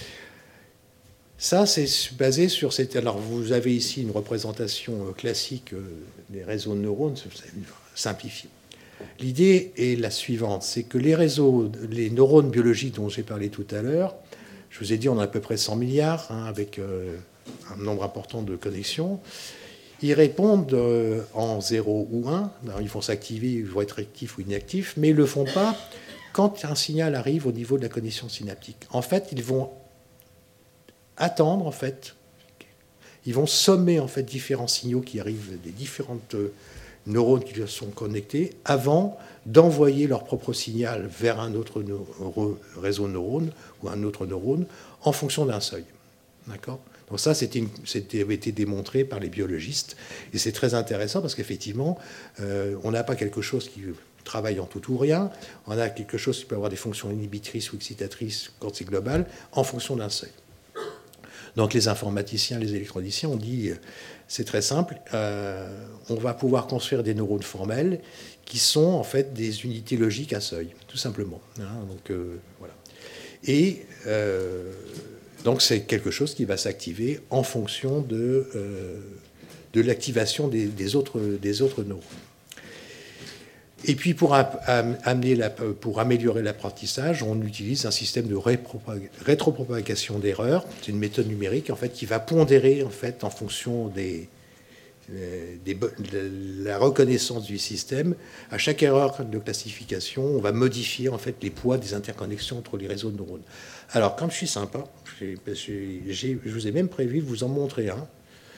ça, c'est basé sur cette... Alors, vous avez ici une représentation classique des réseaux de neurones, simplifiée. L'idée est la suivante, c'est que les réseaux, les neurones biologiques dont j'ai parlé tout à l'heure, je vous ai dit, on a à peu près cent milliards, hein, avec euh, un nombre important de connexions. Ils répondent euh, en zéro ou un. Alors, ils vont s'activer, ils vont être actifs ou inactifs, mais ils ne le font pas quand un signal arrive au niveau de la connexion synaptique. En fait, ils vont attendre, en fait, ils vont sommer en fait différents signaux qui arrivent des différentes neurones qui sont connectés avant d'envoyer leur propre signal vers un autre réseau de neurones ou un autre neurone en fonction d'un seuil. D'accord ? Donc ça, c'était une, c'était, avait été démontré par les biologistes et c'est très intéressant parce qu'effectivement, euh, on n'a pas quelque chose qui travaille en tout ou rien, on a quelque chose qui peut avoir des fonctions inhibitrices ou excitatrices quand c'est global en fonction d'un seuil. Donc les informaticiens, les électroniciens ont dit, c'est très simple, euh, on va pouvoir construire des neurones formels qui sont en fait des unités logiques à seuil, tout simplement. Hein, donc euh, voilà. Et euh, donc c'est quelque chose qui va s'activer en fonction de, euh, de l'activation des, des, autres, des autres neurones. Et puis pour, amener la, pour améliorer l'apprentissage, on utilise un système de rétropropagation d'erreurs. C'est une méthode numérique en fait, qui va pondérer en, fait, en fonction des, des, de la reconnaissance du système. À chaque erreur de classification, on va modifier en fait, les poids des interconnexions entre les réseaux de neurones. Alors, comme je suis sympa, j'ai, j'ai, je vous ai même prévu de vous en montrer un.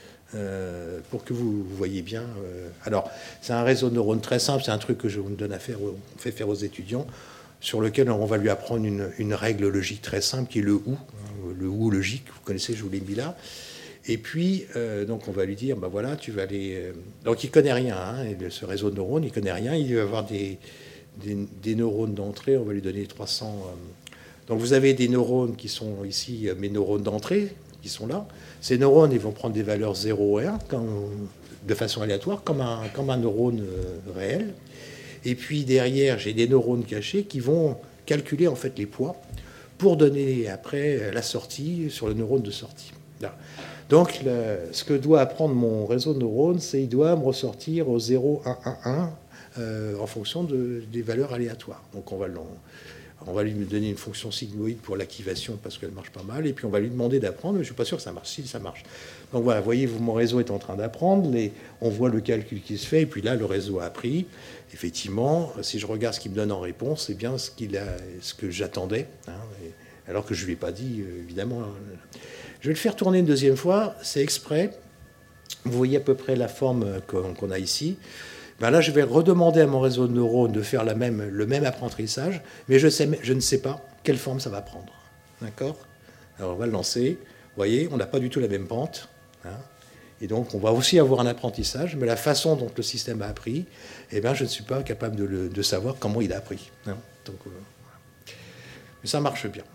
Euh, pour que vous, vous voyez bien. Euh, alors, c'est un réseau de neurones très simple, c'est un truc que je vous donne à faire, on fait faire aux étudiants, sur lequel on va lui apprendre une, une règle logique très simple qui est le ou, hein, le ou logique, vous connaissez, je vous l'ai mis là. Et puis, euh, donc, on va lui dire, ben voilà, tu vas aller. Euh, donc, il connaît rien, hein, ce réseau de neurones, il connaît rien, il va avoir des, des, des neurones d'entrée, on va lui donner trois cents. Euh, donc, vous avez des neurones qui sont ici, mes neurones d'entrée, qui sont là. Ces neurones, ils vont prendre des valeurs zéro et un comme, de façon aléatoire, comme un, comme un neurone euh, réel. Et puis derrière, j'ai des neurones cachés qui vont calculer en fait les poids pour donner après la sortie sur le neurone de sortie. Là. Donc, le, ce que doit apprendre mon réseau de neurones, c'est qu'il doit me ressortir au zéro, un, un, un euh, en fonction de, des valeurs aléatoires. Donc, on va l'en... On va lui donner une fonction sigmoïde pour l'activation parce qu'elle marche pas mal, et puis on va lui demander d'apprendre, mais je ne suis pas sûr que ça marche. Si, ça marche. Donc voilà, voyez, mon réseau est en train d'apprendre, les, on voit le calcul qui se fait, et puis là, le réseau a appris. Effectivement, si je regarde ce qu'il me donne en réponse, c'est bien ce, qu'il a, ce que j'attendais, hein, et, alors que je ne lui ai pas dit, évidemment. Je vais le faire tourner une deuxième fois, c'est exprès. Vous voyez à peu près la forme qu'on, qu'on a ici. Ben là, je vais redemander à mon réseau de neurones de faire la même, le même apprentissage, mais je, sais, je ne sais pas quelle forme ça va prendre. D'accord ? Alors, on va le lancer. Vous voyez, on n'a pas du tout la même pente. Hein, et donc, on va aussi avoir un apprentissage, mais la façon dont le système a appris, eh ben, je ne suis pas capable de, le, de savoir comment il a appris. Hein, donc, euh, voilà. Mais ça marche bien.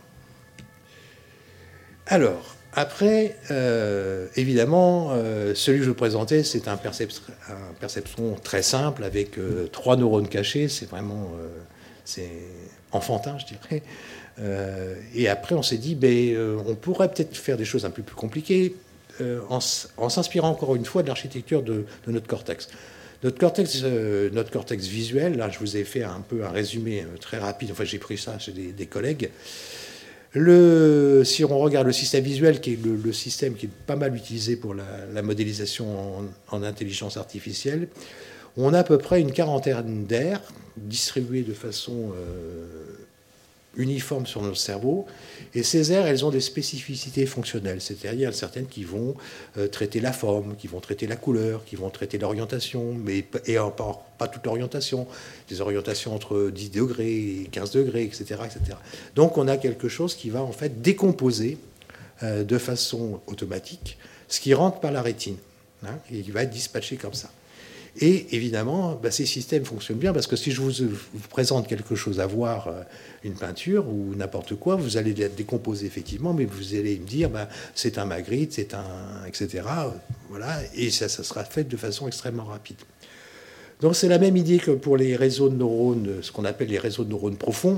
Alors... Après, euh, évidemment, euh, celui que je vous présentais, c'est un, percep- un perceptron très simple avec euh, trois neurones cachés. C'est vraiment euh, c'est enfantin, je dirais. Euh, et après, on s'est dit, ben, euh, on pourrait peut-être faire des choses un peu plus compliquées euh, en, en s'inspirant encore une fois de l'architecture de, de notre cortex. Notre cortex, euh, notre cortex visuel, là, je vous ai fait un peu un résumé euh, très rapide. Enfin, j'ai pris ça chez des, des collègues. Le, si on regarde le système visuel, qui est le, le système qui est pas mal utilisé pour la, la modélisation en, en intelligence artificielle, on a à peu près une quarantaine d'aires distribuées de façon euh, uniforme sur notre cerveau. Et ces aires, elles ont des spécificités fonctionnelles. C'est-à-dire, il y a certaines qui vont euh, traiter la forme, qui vont traiter la couleur, qui vont traiter l'orientation, mais et pas, pas toute l'orientation, des orientations entre dix degrés et quinze degrés, et cetera, et cetera. Donc, on a quelque chose qui va en fait décomposer euh, de façon automatique ce qui rentre par la rétine, hein, et qui va être dispatché comme ça. Et évidemment, bah, ces systèmes fonctionnent bien parce que si je vous, vous présente quelque chose à voir, euh, une peinture ou n'importe quoi, vous allez la décomposer effectivement, mais vous allez me dire, bah, c'est un Magritte, c'est un, et cetera. Voilà, et ça, ça sera fait de façon extrêmement rapide. Donc c'est la même idée que pour les réseaux de neurones, ce qu'on appelle les réseaux de neurones profonds,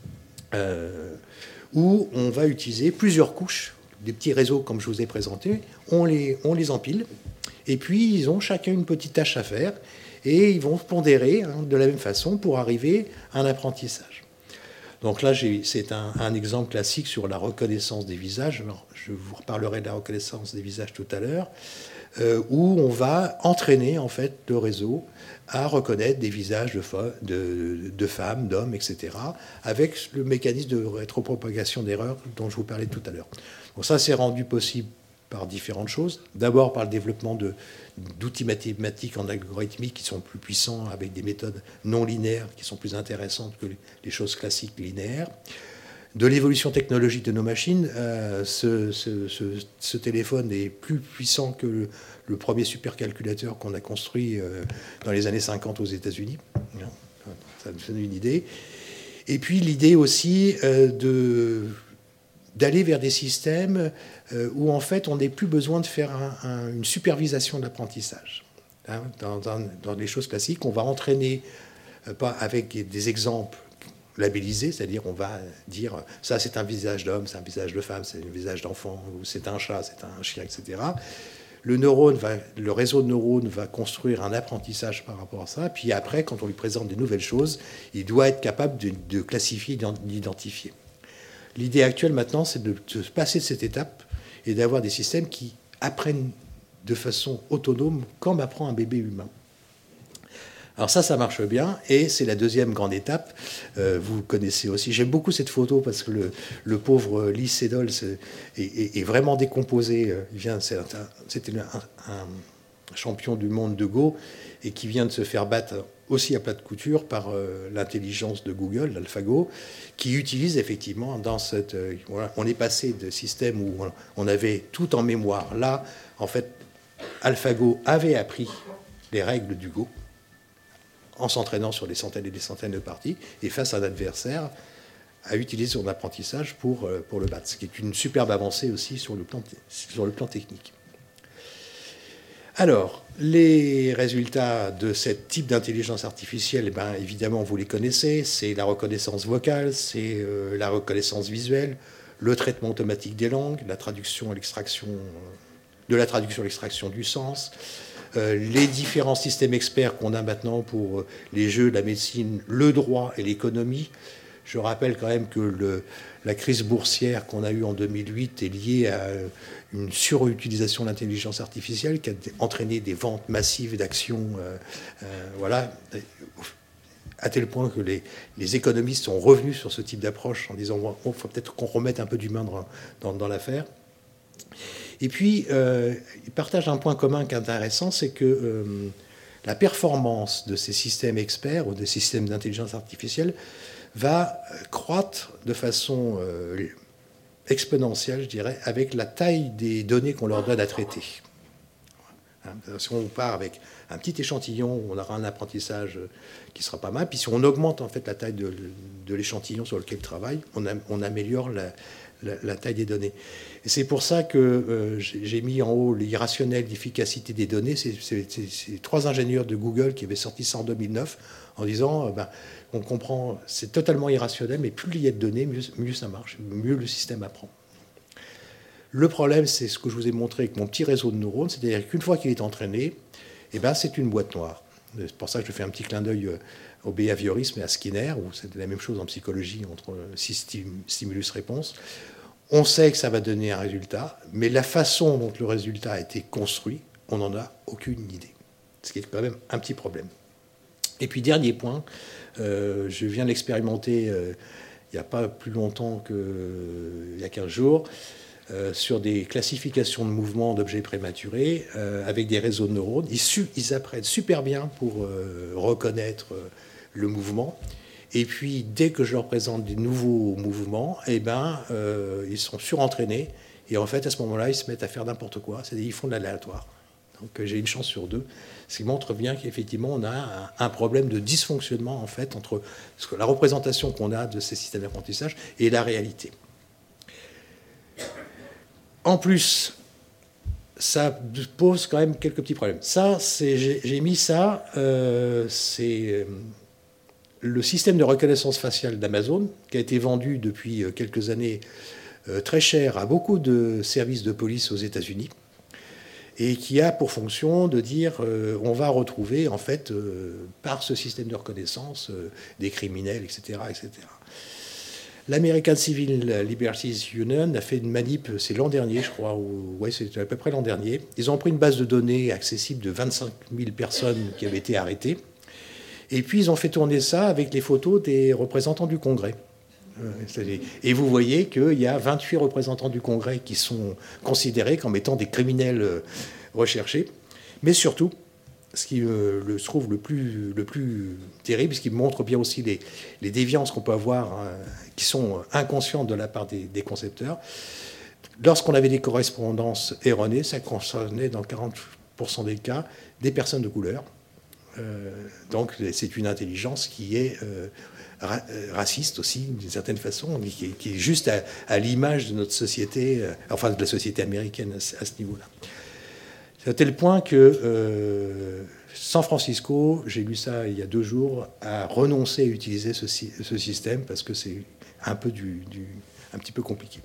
euh, où on va utiliser plusieurs couches, des petits réseaux comme je vous ai présenté, on les, on les empile. Et puis, ils ont chacun une petite tâche à faire et ils vont pondérer hein, de la même façon pour arriver à un apprentissage. Donc là, j'ai, c'est un, un exemple classique sur la reconnaissance des visages. Alors, je vous reparlerai de la reconnaissance des visages tout à l'heure, euh, où on va entraîner en fait le réseau à reconnaître des visages de, fo- de, de femmes, d'hommes, et cetera, avec le mécanisme de rétropropagation d'erreurs dont je vous parlais tout à l'heure. Donc ça, c'est rendu possible par différentes choses. D'abord par le développement de, d'outils mathématiques en algorithmique qui sont plus puissants, avec des méthodes non linéaires qui sont plus intéressantes que les choses classiques linéaires. De l'évolution technologique de nos machines, euh, ce, ce, ce, ce téléphone est plus puissant que le, le premier supercalculateur qu'on a construit euh, dans les années cinquante aux États-Unis. Ça nous donne une idée. Et puis l'idée aussi euh, de... d'aller vers des systèmes où, en fait, on n'a plus besoin de faire un, un, une supervision de l'apprentissage. Hein, dans, dans, dans les choses classiques, on va entraîner, euh, pas avec des exemples labellisés, c'est-à-dire on va dire ça c'est un visage d'homme, c'est un visage de femme, c'est un visage d'enfant, ou c'est un chat, c'est un chien, et cetera. Le neurone va, le réseau de neurones va construire un apprentissage par rapport à ça, puis après, quand on lui présente des nouvelles choses, il doit être capable de, de classifier, d'identifier. L'idée actuelle maintenant, c'est de, de passer de cette étape et d'avoir des systèmes qui apprennent de façon autonome comme apprend un bébé humain. Alors ça, ça marche bien, et c'est la deuxième grande étape. Euh, vous connaissez aussi, j'aime beaucoup cette photo parce que le, le pauvre Lee Sedol est, est, est vraiment décomposé. Il vient, c'est un, c'était un, un champion du monde de Go, et qui vient de se faire battre aussi à plat de couture par euh, l'intelligence de Google, l'AlphaGo, qui utilise effectivement dans cette... Euh, voilà, on est passé de système où on, on avait tout en mémoire. Là, en fait, AlphaGo avait appris les règles du Go en s'entraînant sur des centaines et des centaines de parties, et face à un adversaire, a utilisé son apprentissage pour, euh, pour le battre, ce qui est une superbe avancée aussi sur le plan, sur le plan technique. Alors, les résultats de ce type d'intelligence artificielle, eh ben, évidemment, vous les connaissez, c'est la reconnaissance vocale, c'est euh, la reconnaissance visuelle, le traitement automatique des langues, la traduction et l'extraction, de la traduction et l'extraction du sens, euh, les différents systèmes experts qu'on a maintenant pour les jeux, la médecine, le droit et l'économie. Je rappelle quand même que le, la crise boursière qu'on a eue en deux mille huit est liée à une surutilisation de l'intelligence artificielle qui a entraîné des ventes massives d'actions, euh, euh, voilà, à tel point que les, les économistes sont revenus sur ce type d'approche en disant il oh, faut peut-être qu'on remette un peu d'humain dans, dans, dans l'affaire. Et puis, euh, ils partagent un point commun qui est intéressant, c'est que euh, la performance de ces systèmes experts ou des systèmes d'intelligence artificielle va croître de façon euh, exponentielle, je dirais, avec la taille des données qu'on leur donne à traiter. Hein, si on part avec un petit échantillon, on aura un apprentissage qui sera pas mal. Puis si on augmente en fait la taille de, de l'échantillon sur lequel on travaille, on, a, on améliore la, la, la taille des données. Et c'est pour ça que euh, j'ai mis en haut l'irrationnel d'efficacité des données. C'est, c'est, c'est, c'est trois ingénieurs de Google qui avaient sorti ça en deux mille neuf en disant... Euh, ben, on comprend, c'est totalement irrationnel, mais plus il y a de données, mieux, mieux ça marche, mieux le système apprend. Le problème, c'est ce que je vous ai montré avec mon petit réseau de neurones, c'est-à-dire qu'une fois qu'il est entraîné, eh ben, c'est une boîte noire. C'est pour ça que je fais un petit clin d'œil au behaviorisme et à Skinner, où c'est la même chose en psychologie entre stimulus-réponse. On sait que ça va donner un résultat, mais la façon dont le résultat a été construit, on n'en a aucune idée. Ce qui est quand même un petit problème. Et puis, dernier point, euh, je viens de l'expérimenter euh, il n'y a pas plus longtemps qu'il euh, y a quinze jours, euh, sur des classifications de mouvements d'objets prématurés euh, avec des réseaux de neurones. Ils, su, ils apprennent super bien pour euh, reconnaître euh, le mouvement. Et puis, dès que je leur présente des nouveaux mouvements, eh ben, euh, ils sont surentraînés. Et en fait, à ce moment-là, ils se mettent à faire n'importe quoi. C'est-à-dire, ils font de l'aléatoire. Donc, j'ai une chance sur deux. Ce qui montre bien qu'effectivement, on a un, un problème de dysfonctionnement, en fait, entre la représentation qu'on a de ces systèmes d'apprentissage et la réalité. En plus, ça pose quand même quelques petits problèmes. Ça, c'est, j'ai, j'ai mis ça, euh, c'est le système de reconnaissance faciale d'Amazon, qui a été vendu depuis quelques années euh, très cher à beaucoup de services de police aux États-Unis, et qui a pour fonction de dire euh, on va retrouver, en fait, euh, par ce système de reconnaissance, euh, des criminels, et cetera, et cetera. L'American Civil Liberties Union a fait une manip, c'est l'an dernier, je crois, ou ouais, c'est à peu près l'an dernier. Ils ont pris une base de données accessible de vingt-cinq mille personnes qui avaient été arrêtées, et puis ils ont fait tourner ça avec les photos des représentants du Congrès. Et vous voyez qu'il y a vingt-huit représentants du Congrès qui sont considérés comme étant des criminels recherchés. Mais surtout, ce qui euh, le, je trouve le plus, le plus terrible, ce qui montre bien aussi les, les déviances qu'on peut avoir, hein, qui sont inconscientes de la part des, des concepteurs, lorsqu'on avait des correspondances erronées, ça concernait dans quarante pour cent des cas des personnes de couleur. Euh, donc c'est une intelligence qui est euh, ra raciste aussi, d'une certaine façon, qui est, qui est juste à, à l'image de notre société, euh, enfin de la société américaine à, à ce niveau-là. C'est à tel point que euh, San Francisco, j'ai lu ça il y a deux jours, a renoncé à utiliser ce, ce système parce que c'est un peu du, du, un petit peu compliqué.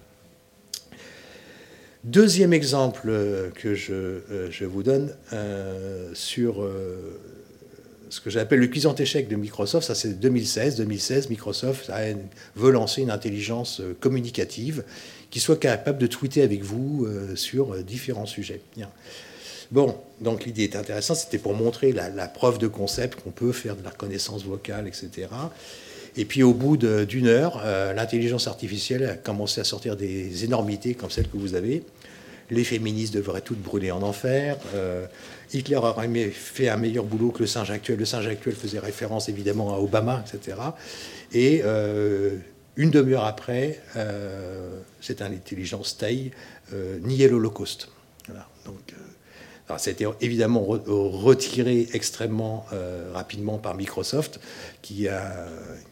Deuxième exemple que je, euh, je vous donne euh, sur euh, ce que j'appelle le cuisant échec de Microsoft, ça c'est deux mille seize. deux mille seize, Microsoft a, veut lancer une intelligence communicative qui soit capable de tweeter avec vous euh, sur différents sujets. Bien. Bon, donc l'idée est intéressante, c'était pour montrer la, la preuve de concept qu'on peut faire de la reconnaissance vocale, et cetera. Et puis au bout de, d'une heure, euh, l'intelligence artificielle a commencé à sortir des énormités comme celles que vous avez. Les féministes devraient toutes brûler en enfer. Euh, Hitler aurait fait un meilleur boulot que le singe actuel. Le singe actuel faisait référence évidemment à Obama, et cetera. Et euh, une demi-heure après, euh, cette intelligence taille euh, niait l'Holocauste. Voilà. Donc, euh, alors, ça a été évidemment re retiré extrêmement euh, rapidement par Microsoft, qui a euh,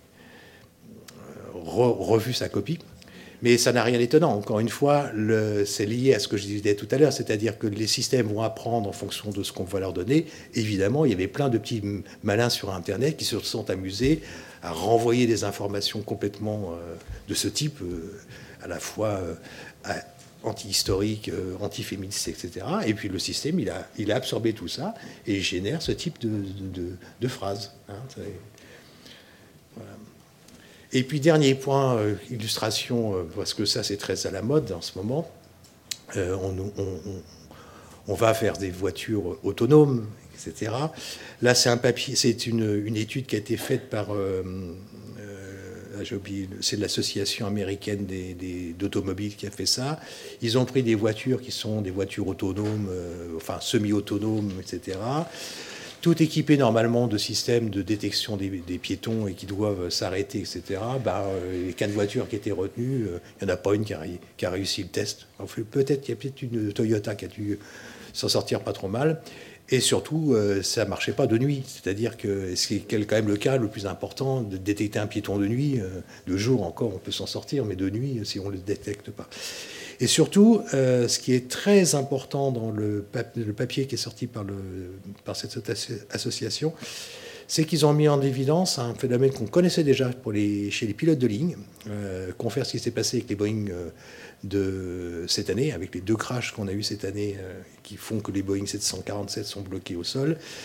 re revu sa copie. Mais ça n'a rien d'étonnant. Encore une fois, c'est lié à ce que je disais tout à l'heure, c'est-à-dire que les systèmes vont apprendre en fonction de ce qu'on va leur donner. Évidemment, il y avait plein de petits malins sur Internet qui se sont amusés à renvoyer des informations complètement euh, de ce type, euh, à la fois euh, anti-historiques, euh, anti-féministes, et cetera. Et puis le système, il a, il a absorbé tout ça et il génère ce type de, de, de phrases. Hein, voilà. Et puis, dernier point, euh, illustration, euh, parce que ça, c'est très à la mode en ce moment. Euh, on, on, on, on va faire des voitures autonomes, et cetera. Là, c'est un papier, c'est une, une étude qui a été faite par, euh, euh, j'ai oublié, c'est de l'association américaine des, des, d'automobiles qui a fait ça. Ils ont pris des voitures qui sont des voitures autonomes, euh, enfin semi-autonomes, et cetera, tout équipé normalement de systèmes de détection des, des piétons et qui doivent s'arrêter, et cetera. Bah, euh, les quatre voitures qui étaient retenues, il euh, n'y en a pas une qui a, qui a réussi le test. Enfin, peut-être qu'il y a peut-être une Toyota qui a dû s'en sortir pas trop mal. Et surtout, euh, ça ne marchait pas de nuit. C'est-à-dire que, ce qui est quand même le cas le plus important, de détecter un piéton de nuit, euh, de jour encore, on peut s'en sortir, mais de nuit, si on ne le détecte pas. Et surtout, euh, ce qui est très important dans le, pap le papier qui est sorti par, le, par cette association, c'est qu'ils ont mis en évidence un phénomène qu'on connaissait déjà pour les, chez les pilotes de ligne, euh, confère ce qui s'est passé avec les Boeing euh, de cette année, avec les deux crashs qu'on a eu cette année, euh, qui font que les Boeing sept cent quarante-sept sont bloqués au sol.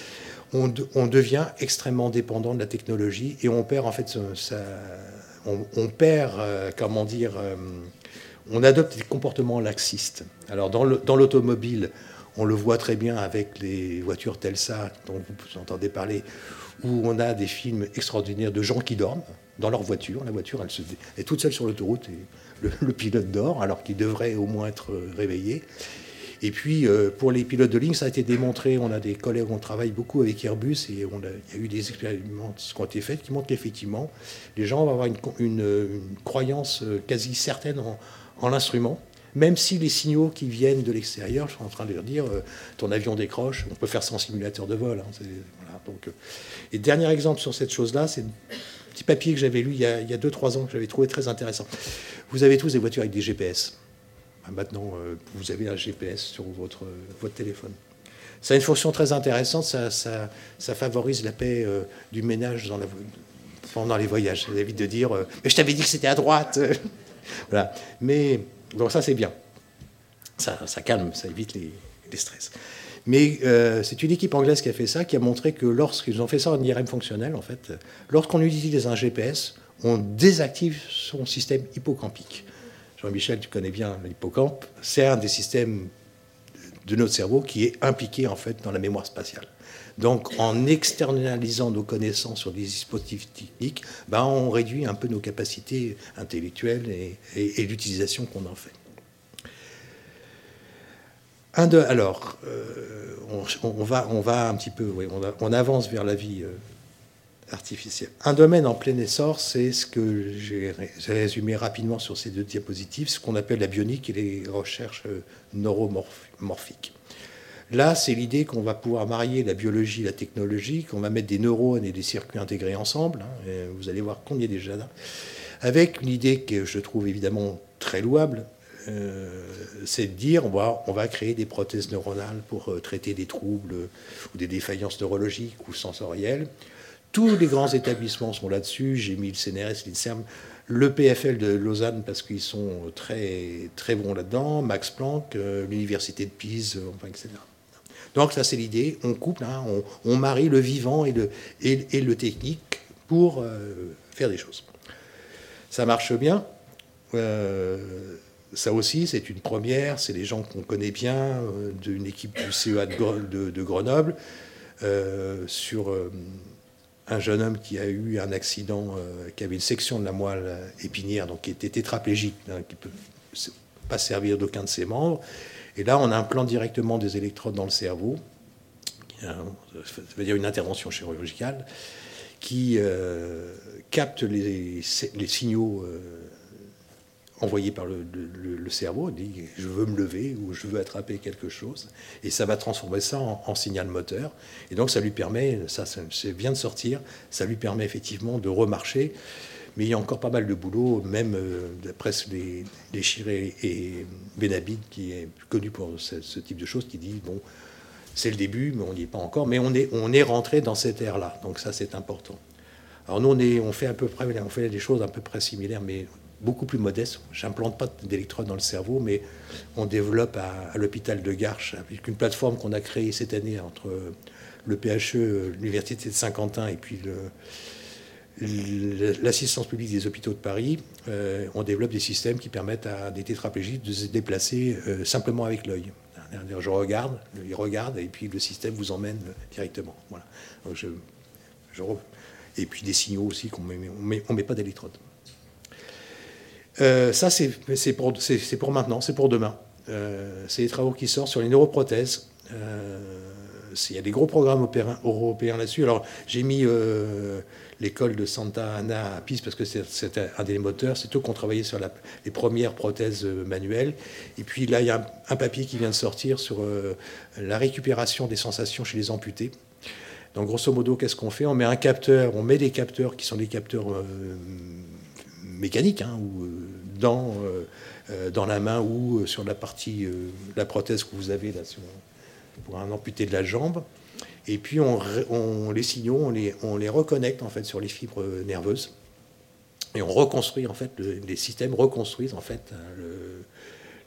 on, de, on devient extrêmement dépendant de la technologie et on perd en fait, ça, on, on perd, euh, comment dire, euh, on adopte des comportements laxistes. Alors dans, le, dans l'automobile, on le voit très bien avec les voitures Telsa dont vous entendez parler, où on a des films extraordinaires de gens qui dorment dans leur voiture. La voiture, elle, se, elle est toute seule sur l'autoroute et le, le pilote dort alors qu'il devrait au moins être réveillé. Et puis, euh, pour les pilotes de ligne, ça a été démontré. On a des collègues, on travaille beaucoup avec Airbus et on a, il y a eu des expériments qui ont été faits qui montrent qu'effectivement, les gens vont avoir une, une, une croyance quasi certaine en, en l'instrument. Même si les signaux qui viennent de l'extérieur, je suis en train de leur dire, euh, ton avion décroche, on peut faire ça en simulateur de vol. Hein, c'est, voilà, donc, euh. Et dernier exemple sur cette chose-là, c'est un petit papier que j'avais lu il y a, il y a deux trois ans, que j'avais trouvé très intéressant. Vous avez tous des voitures avec des G P S. Maintenant, vous avez un G P S sur votre, votre téléphone. Ça a une fonction très intéressante, ça, ça, ça favorise la paix euh, du ménage dans la, pendant les voyages. Ça évite de dire euh, « mais je t'avais dit que c'était à droite !» Voilà. Mais, donc ça, c'est bien. Ça, ça calme, ça évite les, les stress. Mais euh, c'est une équipe anglaise qui a fait ça, qui a montré que lorsqu'ils ont fait ça en I R M fonctionnel, en fait, lorsqu'on utilise un G P S, on désactive son système hippocampique. Jean-Michel, tu connais bien l'hippocampe, c'est un des systèmes de notre cerveau qui est impliqué en fait dans la mémoire spatiale. Donc en externalisant nos connaissances sur des dispositifs techniques, ben, on réduit un peu nos capacités intellectuelles et, et, et l'utilisation qu'on en fait. Un de, alors, euh, on, on, va, on va un petit peu, oui, on, a, on avance vers la vie euh, artificielle. Un domaine en plein essor, c'est ce que j'ai résumé rapidement sur ces deux diapositives, ce qu'on appelle la bionique et les recherches neuromorphiques. Là, c'est l'idée qu'on va pouvoir marier la biologie et la technologie, qu'on va mettre des neurones et des circuits intégrés ensemble, hein, et vous allez voir combien déjà là, avec une idée que je trouve évidemment très louable, euh, c'est de dire on va, on va créer des prothèses neuronales pour euh, traiter des troubles ou des défaillances neurologiques ou sensorielles. Tous les grands établissements sont là-dessus. J'ai mis le C N R S, l'INSERM, le P F L de Lausanne parce qu'ils sont très, très bons là-dedans, Max Planck, euh, l'Université de Pise, euh, enfin, et cetera. Donc ça, c'est l'idée. On couple, hein, on, on marie le vivant et le, et, et le technique pour euh, faire des choses. Ça marche bien. Euh, ça aussi, c'est une première. C'est des gens qu'on connaît bien, euh, d'une équipe du C E A de, de, de Grenoble, euh, sur... Euh, un jeune homme qui a eu un accident, euh, qui avait une section de la moelle épinière, donc qui était tétraplégique, hein, qui ne peut pas servir d'aucun de ses membres. Et là, on implante directement des électrodes dans le cerveau, hein, ça veut dire une intervention chirurgicale, qui euh, capte les, les signaux euh, envoyé par le, le, le cerveau, il dit « je veux me lever » ou « je veux attraper quelque chose ». Et ça va transformer ça en, en signal moteur. Et donc ça lui permet, ça, ça vient de sortir, ça lui permet effectivement de remarcher. Mais il y a encore pas mal de boulot, même euh, d'après les, les Chiré et Benabid, qui est connu pour ce, ce type de choses, qui dit « bon, c'est le début, mais on n'y est pas encore, mais on est, on est rentré dans cette ère-là ». Donc ça, c'est important. Alors nous, on, est, on, fait à peu près, on fait des choses à peu près similaires, mais beaucoup plus modeste. J'implante pas d'électrodes dans le cerveau, mais on développe à, à l'hôpital de Garches, avec une plateforme qu'on a créée cette année entre le P H E, l'Université de Saint-Quentin et puis le, l'assistance publique des hôpitaux de Paris. Euh, on développe des systèmes qui permettent à des tétraplégiques de se déplacer euh, simplement avec l'œil. Je regarde, il regarde, et puis le système vous emmène directement. Voilà. Donc je, je re... Et puis des signaux aussi qu'on met, on met, on met pas d'électrodes. Euh, ça, c'est, c'est, pour, c'est, c'est pour maintenant, c'est pour demain. Euh, c'est les travaux qui sortent sur les neuroprothèses. Euh, il y a des gros programmes européens là-dessus. Alors, j'ai mis euh, l'école de Santa Ana à Pise parce que c'est, c'est un des moteurs. C'est eux qui ont travaillé sur la, les premières prothèses manuelles. Et puis là, il y a un, un papier qui vient de sortir sur euh, la récupération des sensations chez les amputés. Donc, grosso modo, qu'est-ce qu'on fait ? On met un capteur, on met des capteurs qui sont des capteurs... Euh, mécanique, hein, ou dans, euh, dans la main ou sur la partie, euh, la prothèse que vous avez là sur, pour un amputé de la jambe. Et puis on, on les signaux, on les, on les reconnecte en fait sur les fibres nerveuses et on reconstruit en fait le, les systèmes reconstruisent en fait le,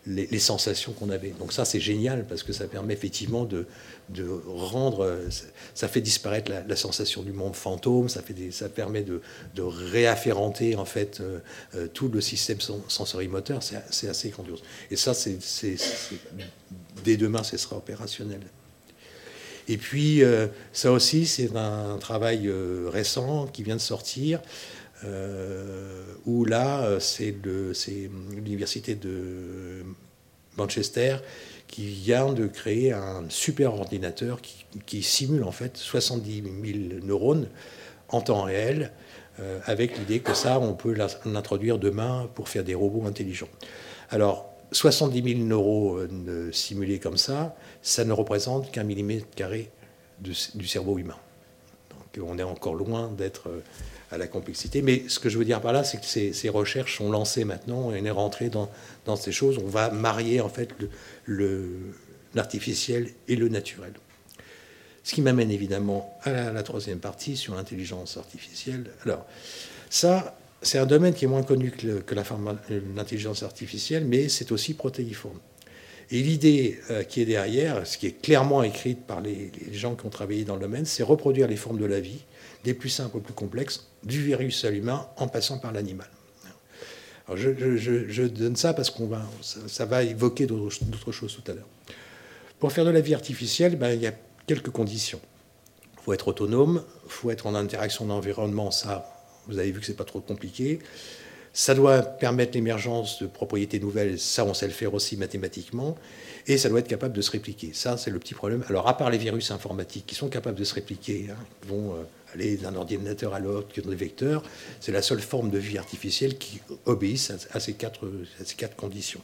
les, les sensations qu'on avait. Donc ça, c'est génial parce que ça permet effectivement de, de rendre, ça fait disparaître la, la sensation du monde fantôme, ça, fait des, ça permet de, de réafféranter en fait euh, euh, tout le système sensorimoteur. C'est, c'est assez grandiose. Et ça, c'est, c'est, c'est, dès demain, ce sera opérationnel. Et puis, euh, ça aussi, c'est un travail euh, récent qui vient de sortir, euh, où là, c'est, le, c'est l'université de Manchester qui vient de créer un super ordinateur qui, qui simule en fait soixante-dix mille neurones en temps réel, euh, avec l'idée que ça, on peut l'introduire demain pour faire des robots intelligents. Alors, soixante-dix mille neurones simulés comme ça, ça ne représente qu'un millimètre carré du, du cerveau humain. Donc on est encore loin d'être à la complexité. Mais ce que je veux dire par là, c'est que ces, ces recherches sont lancées maintenant et on est rentré dans, dans ces choses. On va marier en fait le, le, l'artificiel et le naturel. Ce qui m'amène évidemment à la, à la troisième partie sur l'intelligence artificielle. Alors ça, c'est un domaine qui est moins connu que, le, que la pharma, l'intelligence artificielle, mais c'est aussi protéiforme. Et l'idée euh, qui est derrière, ce qui est clairement écrite par les, les gens qui ont travaillé dans le domaine, c'est reproduire les formes de la vie, des plus simples aux plus complexes, du virus à l'humain, en passant par l'animal. Alors je, je, je donne ça parce qu'on va, ça, ça va évoquer d'autres, d'autres choses tout à l'heure. Pour faire de la vie artificielle, ben, il y a quelques conditions. Il faut être autonome, il faut être en interaction d'environnement, ça... Vous avez vu que ce n'est pas trop compliqué. Ça doit permettre l'émergence de propriétés nouvelles. Ça, on sait le faire aussi mathématiquement. Et ça doit être capable de se répliquer. Ça, c'est le petit problème. Alors, à part les virus informatiques qui sont capables de se répliquer, hein, qui vont euh, aller d'un ordinateur à l'autre, qui ont des vecteurs, c'est la seule forme de vie artificielle qui obéisse à, à, ces, quatre, à ces quatre conditions.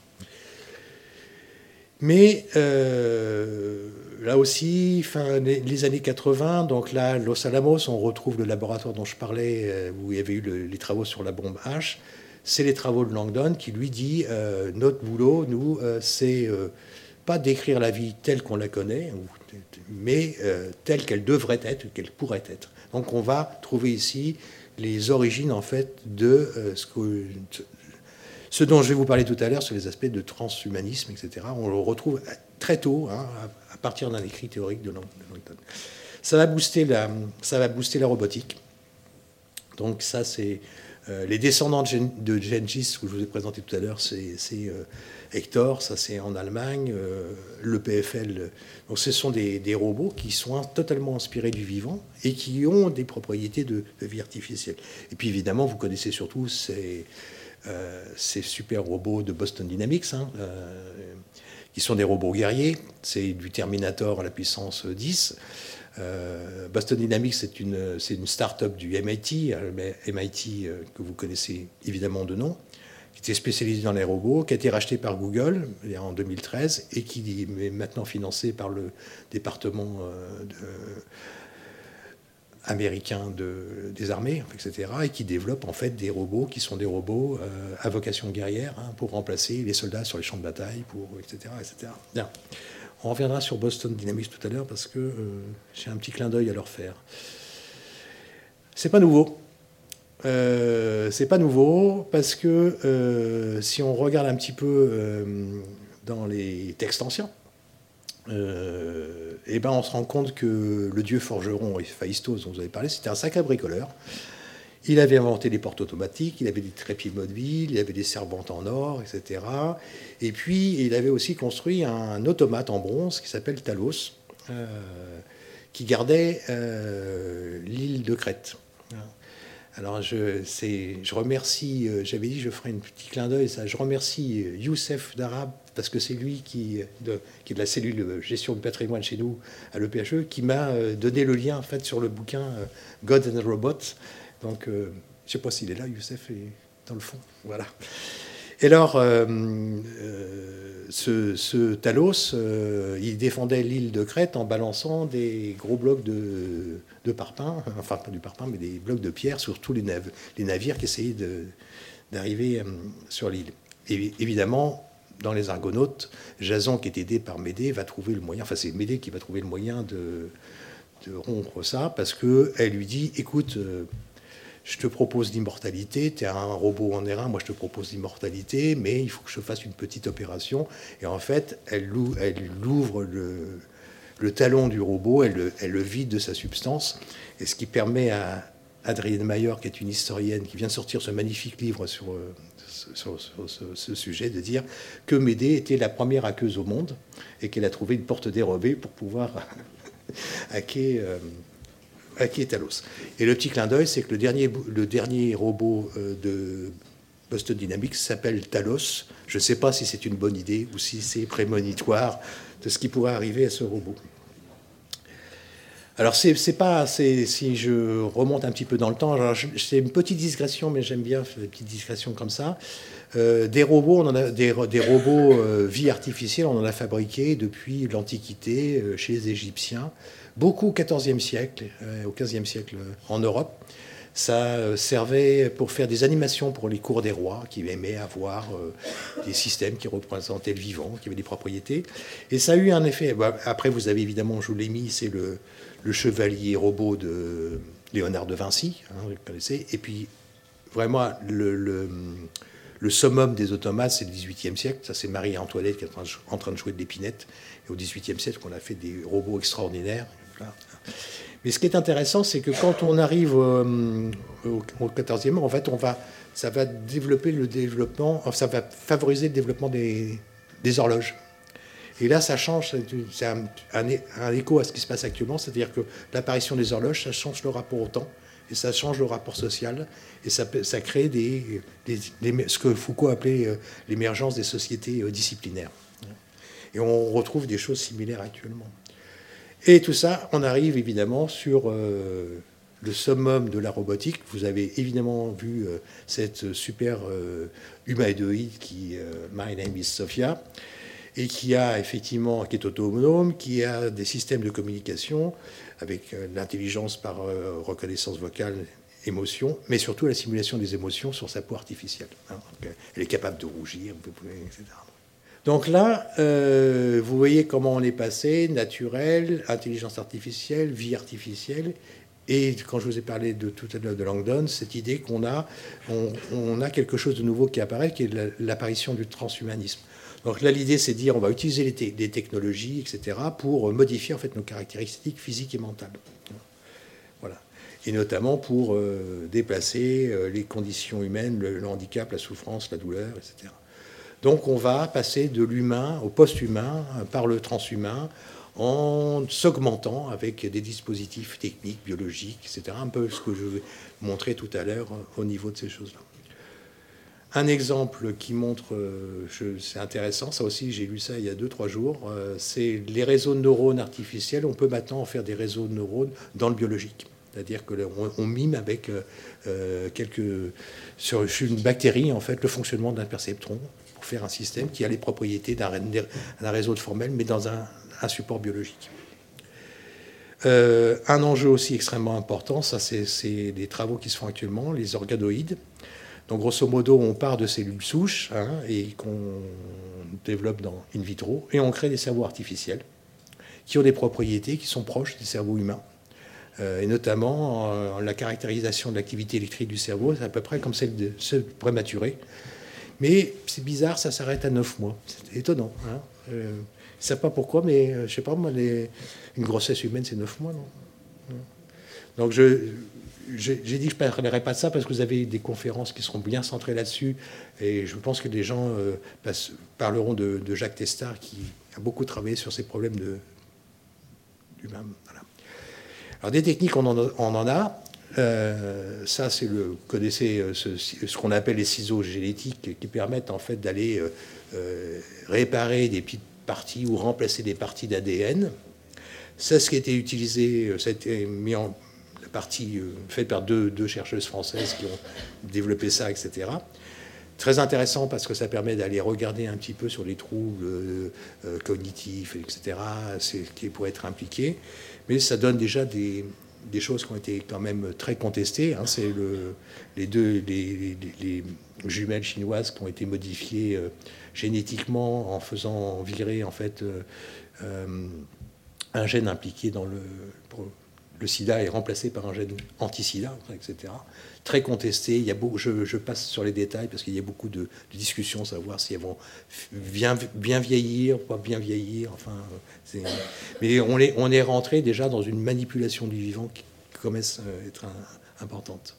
Mais euh, là aussi, fin, les, les années quatre-vingts, donc là, Los Alamos, on retrouve le laboratoire dont je parlais, euh, où il y avait eu le, les travaux sur la bombe H. C'est les travaux de Langdon qui lui dit euh, notre boulot, nous, euh, c'est euh, pas décrire la vie telle qu'on la connaît, mais euh, telle qu'elle devrait être, qu'elle pourrait être. Donc on va trouver ici les origines en fait de euh, ce que Ce dont je vais vous parler tout à l'heure sur les aspects de transhumanisme, et cetera, on le retrouve très tôt, hein, à partir d'un écrit théorique de Langdon. Ça va booster la, ça va booster la robotique. Donc ça, c'est euh, les descendants de, Gen, de Gengis, que je vous ai présenté tout à l'heure, c'est, c'est euh, Hector, ça c'est en Allemagne, euh, le P F L. Donc ce sont des, des robots qui sont totalement inspirés du vivant et qui ont des propriétés de, de vie artificielle. Et puis évidemment, vous connaissez surtout ces... Euh, ces super robots de Boston Dynamics, hein, euh, qui sont des robots guerriers. C'est du Terminator à la puissance dix. Euh, Boston Dynamics, c'est une, c'est une start-up du M I T, M I T euh, que vous connaissez évidemment de nom, qui était spécialisée dans les robots, qui a été racheté par Google en deux mille treize et qui est maintenant financé par le département euh, de... américains de, des armées, et cetera, et qui développent en fait des robots qui sont des robots euh, à vocation guerrière, hein, pour remplacer les soldats sur les champs de bataille, pour, et cetera, et cetera. Bien. On reviendra sur Boston Dynamics tout à l'heure parce que euh, j'ai un petit clin d'œil à leur faire. C'est pas nouveau. Euh, c'est pas nouveau parce que euh, si on regarde un petit peu euh, dans les textes anciens, Euh, et ben on se rend compte que le dieu forgeron Héphaïstos, dont vous avez parlé, c'était un sacré bricoleur. Il avait inventé des portes automatiques, il avait des trépieds mobiles, il avait des servantes en or, et cetera. Et puis il avait aussi construit un automate en bronze qui s'appelle Talos, euh, qui gardait euh, l'île de Crète. Alors je, c'est, je remercie, j'avais dit je ferai un petit clin d'œil, ça, je remercie Youssef d'Arabe, parce que c'est lui qui, de, qui est de la cellule gestion du patrimoine chez nous à l'E P H E, qui m'a donné le lien en fait, sur le bouquin God and Robots. Donc euh, je ne sais pas s'il est là, Youssef est dans le fond. Voilà. Et alors, euh, euh, ce, ce Talos, euh, il défendait l'île de Crète en balançant des gros blocs de, de parpaing, enfin pas du parpaing, mais des blocs de pierre sur tous les, nav- les navires qui essayaient de, d'arriver euh, sur l'île. Et évidemment, dans les Argonautes, Jason, qui est aidé par Médée, va trouver le moyen, enfin c'est Médée qui va trouver le moyen de, de rompre ça, parce qu'elle lui dit, écoute, euh, je te propose l'immortalité, tu es un robot en R un, moi je te propose l'immortalité, mais il faut que je fasse une petite opération. Et en fait, elle, elle ouvre le, le talon du robot, elle le, elle le vide de sa substance, et ce qui permet à Adrienne Mayer, qui est une historienne, qui vient de sortir ce magnifique livre sur, sur, sur, sur ce sujet, de dire que Médée était la première hackeuse au monde, et qu'elle a trouvé une porte dérobée pour pouvoir hacker... Euh, hacker Talos. Et le petit clin d'œil, c'est que le dernier, le dernier robot de Boston Dynamics s'appelle Talos. Je ne sais pas si c'est une bonne idée ou si c'est prémonitoire de ce qui pourrait arriver à ce robot. Alors, c'est, c'est pas, c'est, si je remonte un petit peu dans le temps, alors, c'est une petite digression, mais j'aime bien faire des petites digressions comme ça. Euh, des robots, on en a, des, des robots euh, vie artificielle, on en a fabriqué depuis l'Antiquité euh, chez les Égyptiens. Beaucoup au quatorzième siècle, euh, au quinzième siècle euh, en Europe. Ça euh, servait pour faire des animations pour les cours des rois qui aimaient avoir euh, des systèmes qui représentaient le vivant, qui avaient des propriétés. Et ça a eu un effet. Bah, après, vous avez évidemment, je vous l'ai mis, c'est le, le chevalier robot de Léonard de Vinci, hein, vous le connaissez. Et puis, vraiment, le, le, le summum des automates, c'est le dix-huitième siècle. Ça, c'est Marie-Antoinette qui est en train de jouer de l'épinette. Et au dix-huitième siècle, on a fait des robots extraordinaires. Mais ce qui est intéressant, c'est que quand on arrive au, au quatorzième, en fait, on va, ça va développer le développement, ça va favoriser le développement des, des horloges. Et là, ça change, c'est un, un, un écho à ce qui se passe actuellement, c'est-à-dire que l'apparition des horloges, ça change le rapport au temps, et ça change le rapport social, et ça, ça crée des, des, des, ce que Foucault appelait l'émergence des sociétés disciplinaires. Et on retrouve des choses similaires actuellement. Et tout ça, on arrive évidemment sur euh, le summum de la robotique. Vous avez évidemment vu euh, cette super euh, humanoïde qui, euh, My Name is Sophia, et qui a effectivement, qui est autonome, qui a des systèmes de communication avec euh, l'intelligence par euh, reconnaissance vocale, émotion, mais surtout la simulation des émotions sur sa peau artificielle. Hein. Donc, elle est capable de rougir, et cetera. Donc là, euh, vous voyez comment on est passé, naturel, intelligence artificielle, vie artificielle, et quand je vous ai parlé de tout à l'heure de Langdon, cette idée qu'on a, on, on a quelque chose de nouveau qui apparaît, qui est l'apparition du transhumanisme. Donc là, l'idée, c'est de dire, on va utiliser les, te- les technologies, et cetera, pour modifier en fait nos caractéristiques physiques et mentales. Voilà. Et notamment pour euh, déplacer euh, les conditions humaines, le, le handicap, la souffrance, la douleur, et cetera. Donc on va passer de l'humain au post-humain par le transhumain en s'augmentant avec des dispositifs techniques, biologiques, et cetera. Un peu ce que je vais montrer tout à l'heure au niveau de ces choses-là. Un exemple qui montre, je, c'est intéressant, ça aussi j'ai lu ça il y a deux trois jours, c'est les réseaux de neurones artificiels. On peut maintenant faire des réseaux de neurones dans le biologique. C'est-à-dire qu'on on mime avec euh, quelques, sur une bactérie en fait, le fonctionnement d'un perceptron, faire un système qui a les propriétés d'un, d'un réseau de formel, mais dans un, un support biologique. Euh, un enjeu aussi extrêmement important, ça c'est, c'est des travaux qui se font actuellement, les organoïdes. Donc grosso modo, on part de cellules souches hein, et qu'on développe dans in vitro, et on crée des cerveaux artificiels qui ont des propriétés qui sont proches des cerveaux humains. Euh, et notamment, euh, la caractérisation de l'activité électrique du cerveau, c'est à peu près comme celle de ceux prématurés. Mais c'est bizarre, ça s'arrête à neuf mois. C'est étonnant. Hein euh, je ne sais pas pourquoi, mais euh, je ne sais pas, moi, les, une grossesse humaine, c'est neuf mois, non? Donc, je, je, j'ai dit que je ne parlerai pas de ça parce que vous avez des conférences qui seront bien centrées là-dessus. Et je pense que les gens euh, passe, parleront de, de Jacques Testard, qui a beaucoup travaillé sur ces problèmes de, d'humains. Voilà. Alors, des techniques, on en a. On en a. Euh, ça, c'est le, vous connaissez ce, ce qu'on appelle les ciseaux génétiques qui permettent en fait d'aller euh, euh, réparer des petites parties ou remplacer des parties d'A D N. Ça, ce qui a été utilisé, ça a été mis en la partie euh, faite par deux, deux chercheuses françaises qui ont développé ça, et cetera. Très intéressant parce que ça permet d'aller regarder un petit peu sur les troubles euh, euh, cognitifs, et cetera, c'est, qui pourraient être impliqués. Mais ça donne déjà des des choses qui ont été quand même très contestées. Hein. C'est le, les deux les, les, les jumelles chinoises qui ont été modifiées euh, génétiquement en faisant virer en fait euh, euh, un gène impliqué dans le, pour le sida est remplacé par un gène anti-sida, et cetera. Très contesté. Il y a beau, je, je passe sur les détails parce qu'il y a beaucoup de, de discussions, savoir si elles vont bien, bien vieillir, pas bien vieillir. Enfin, c'est, mais on est, on est rentré déjà dans une manipulation du vivant qui commence à être un, importante.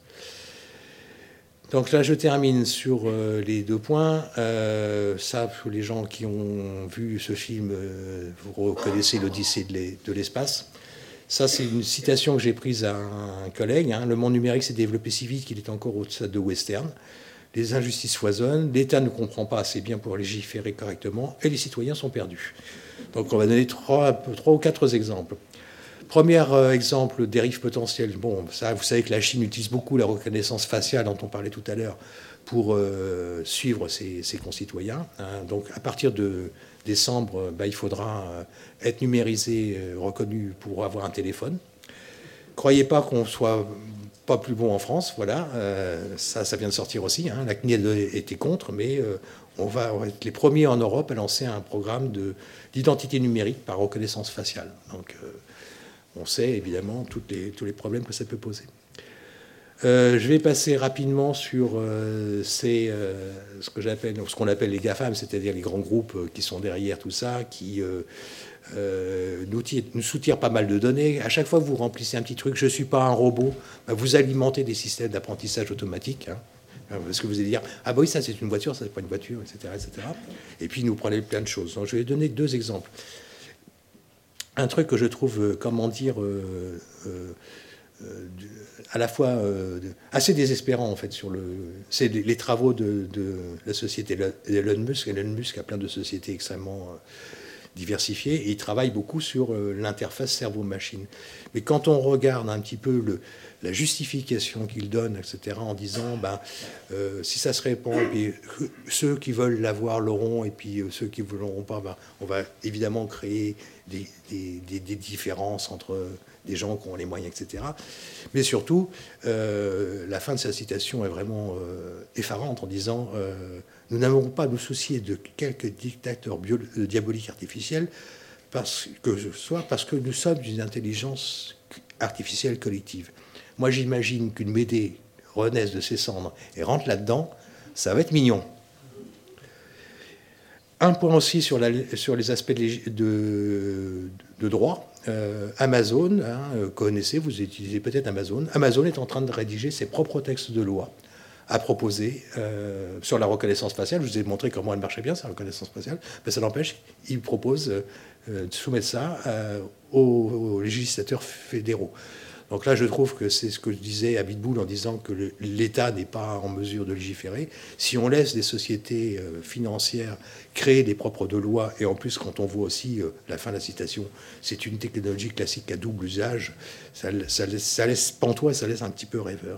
Donc là, je termine sur euh, les deux points. Euh, ça, pour les gens qui ont vu ce film, euh, vous reconnaissez l'Odyssée de l'espace. Ça, c'est une citation que j'ai prise à un collègue. Hein. Le monde numérique s'est développé si vite qu'il est encore au stade de western. Les injustices foisonnent, l'État ne comprend pas assez bien pour légiférer correctement, et les citoyens sont perdus. Donc on va donner trois, trois ou quatre exemples. Premier euh, exemple, dérive potentielle. Bon, ça, vous savez que la Chine utilise beaucoup la reconnaissance faciale dont on parlait tout à l'heure pour euh, suivre ses, ses concitoyens. Hein. Donc à partir de décembre, bah, il faudra euh, être numérisé, euh, reconnu pour avoir un téléphone. Croyez pas qu'on soit pas plus bon en France, voilà. Euh, ça, ça vient de sortir aussi. Hein. La C N I L était contre, mais euh, on va être les premiers en Europe à lancer un programme de, d'identité numérique par reconnaissance faciale. Donc euh, on sait évidemment toutes les, tous les problèmes que ça peut poser. Euh, je vais passer rapidement sur euh, ces, euh, ce, que j'appelle, ce qu'on appelle les GAFAM, c'est-à-dire les grands groupes qui sont derrière tout ça, qui euh, euh, nous, tirent, nous soutirent pas mal de données. À chaque fois que vous remplissez un petit truc, je ne suis pas un robot, bah, vous alimentez des systèmes d'apprentissage automatique. Hein, parce que vous allez dire, ah bah oui, ça c'est une voiture, ça c'est pas une voiture, et cetera, et cetera. Et puis nous prenez plein de choses. Donc, je vais donner deux exemples. Un truc que je trouve, euh, comment dire, euh, euh, euh, à la fois euh, assez désespérant en fait sur le, c'est les, les travaux de, de la société Elon Musk. Elon Musk a plein de sociétés extrêmement euh, diversifiées et il travaille beaucoup sur euh, l'interface cerveau-machine. Mais quand on regarde un petit peu le, la justification qu'il donne, et cetera, en disant ben, euh, si ça se répand, et puis, euh, ceux qui veulent l'avoir l'auront, et puis euh, ceux qui ne l'auront pas, ben, on va évidemment créer des, des, des, des différences entre des gens qui ont les moyens, et cetera. Mais surtout, euh, la fin de sa citation est vraiment euh, effarante en disant euh, nous n'avons pas à nous soucier de quelques dictateurs bio- diaboliques artificiels, parce que ce soit parce que nous sommes une intelligence artificielle collective. Moi, j'imagine qu'une Médée renaisse de ses cendres et rentre là-dedans, ça va être mignon. Un point aussi sur, la, sur les aspects de, de, de droit. Euh, Amazon, hein, connaissez, vous utilisez peut-être Amazon. Amazon est en train de rédiger ses propres textes de loi à proposer euh, sur la reconnaissance faciale. Je vous ai montré comment elle marchait bien, sa reconnaissance faciale. Mais ça n'empêche, il propose euh, de soumettre ça euh, aux, aux législateurs fédéraux. Donc là, je trouve que c'est ce que je disais à Bitbull en disant que le, l'État n'est pas en mesure de légiférer. Si on laisse des sociétés euh, financières créer des propres de lois, et en plus, quand on voit aussi euh, la fin de la citation, c'est une technologie classique à double usage, ça, ça, laisse, ça laisse pantois, ça laisse un petit peu rêveur.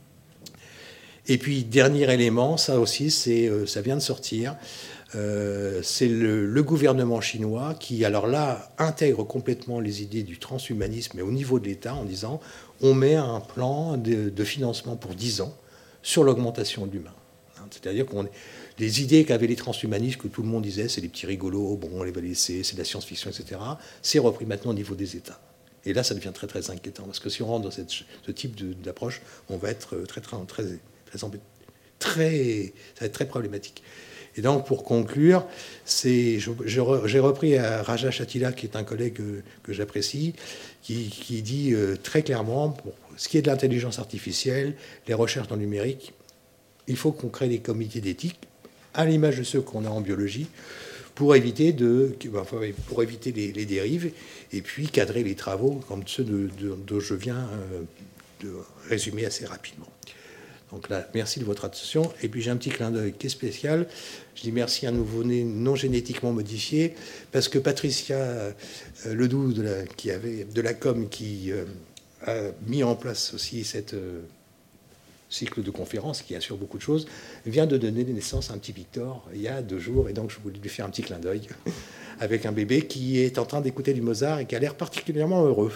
Et puis, dernier élément, ça aussi, c'est, euh, ça vient de sortir, Euh, c'est le, le gouvernement chinois qui, alors là, intègre complètement les idées du transhumanisme, mais au niveau de l'État, en disant on met un plan de, de financement pour dix ans sur l'augmentation de l'humain. Hein, c'est-à-dire qu'on les idées qu'avaient les transhumanistes, que tout le monde disait, c'est des petits rigolos, bon, on les va laisser, c'est de la science-fiction, et cetera, c'est repris maintenant au niveau des États. Et là, ça devient très, très inquiétant, parce que si on rentre dans cette, ce type de, d'approche, on va être très, très, très, très, embêté, très, ça va être très problématique. Et donc, pour conclure, c'est, je, je, j'ai repris à Raja Chatila, qui est un collègue que, que j'apprécie, qui, qui dit euh, très clairement, pour ce qui est de l'intelligence artificielle, les recherches dans le numérique, il faut qu'on crée des comités d'éthique, à l'image de ceux qu'on a en biologie, pour éviter, de, enfin, pour éviter les, les dérives, et puis cadrer les travaux comme ceux de, de, dont je viens euh, de résumer assez rapidement. Donc là, merci de votre attention. Et puis j'ai un petit clin d'œil qui est spécial. Je dis merci à un nouveau-né non génétiquement modifié, parce que Patricia euh, Ledoux, de la, qui avait, de la com, qui euh, a mis en place aussi cette euh, cycle de conférences, qui assure beaucoup de choses, vient de donner naissance à un petit Victor il y a deux jours. Et donc je voulais lui faire un petit clin d'œil avec un bébé qui est en train d'écouter du Mozart et qui a l'air particulièrement heureux.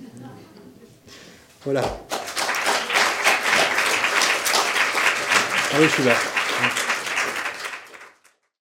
Voilà. Ah oui, je suis là.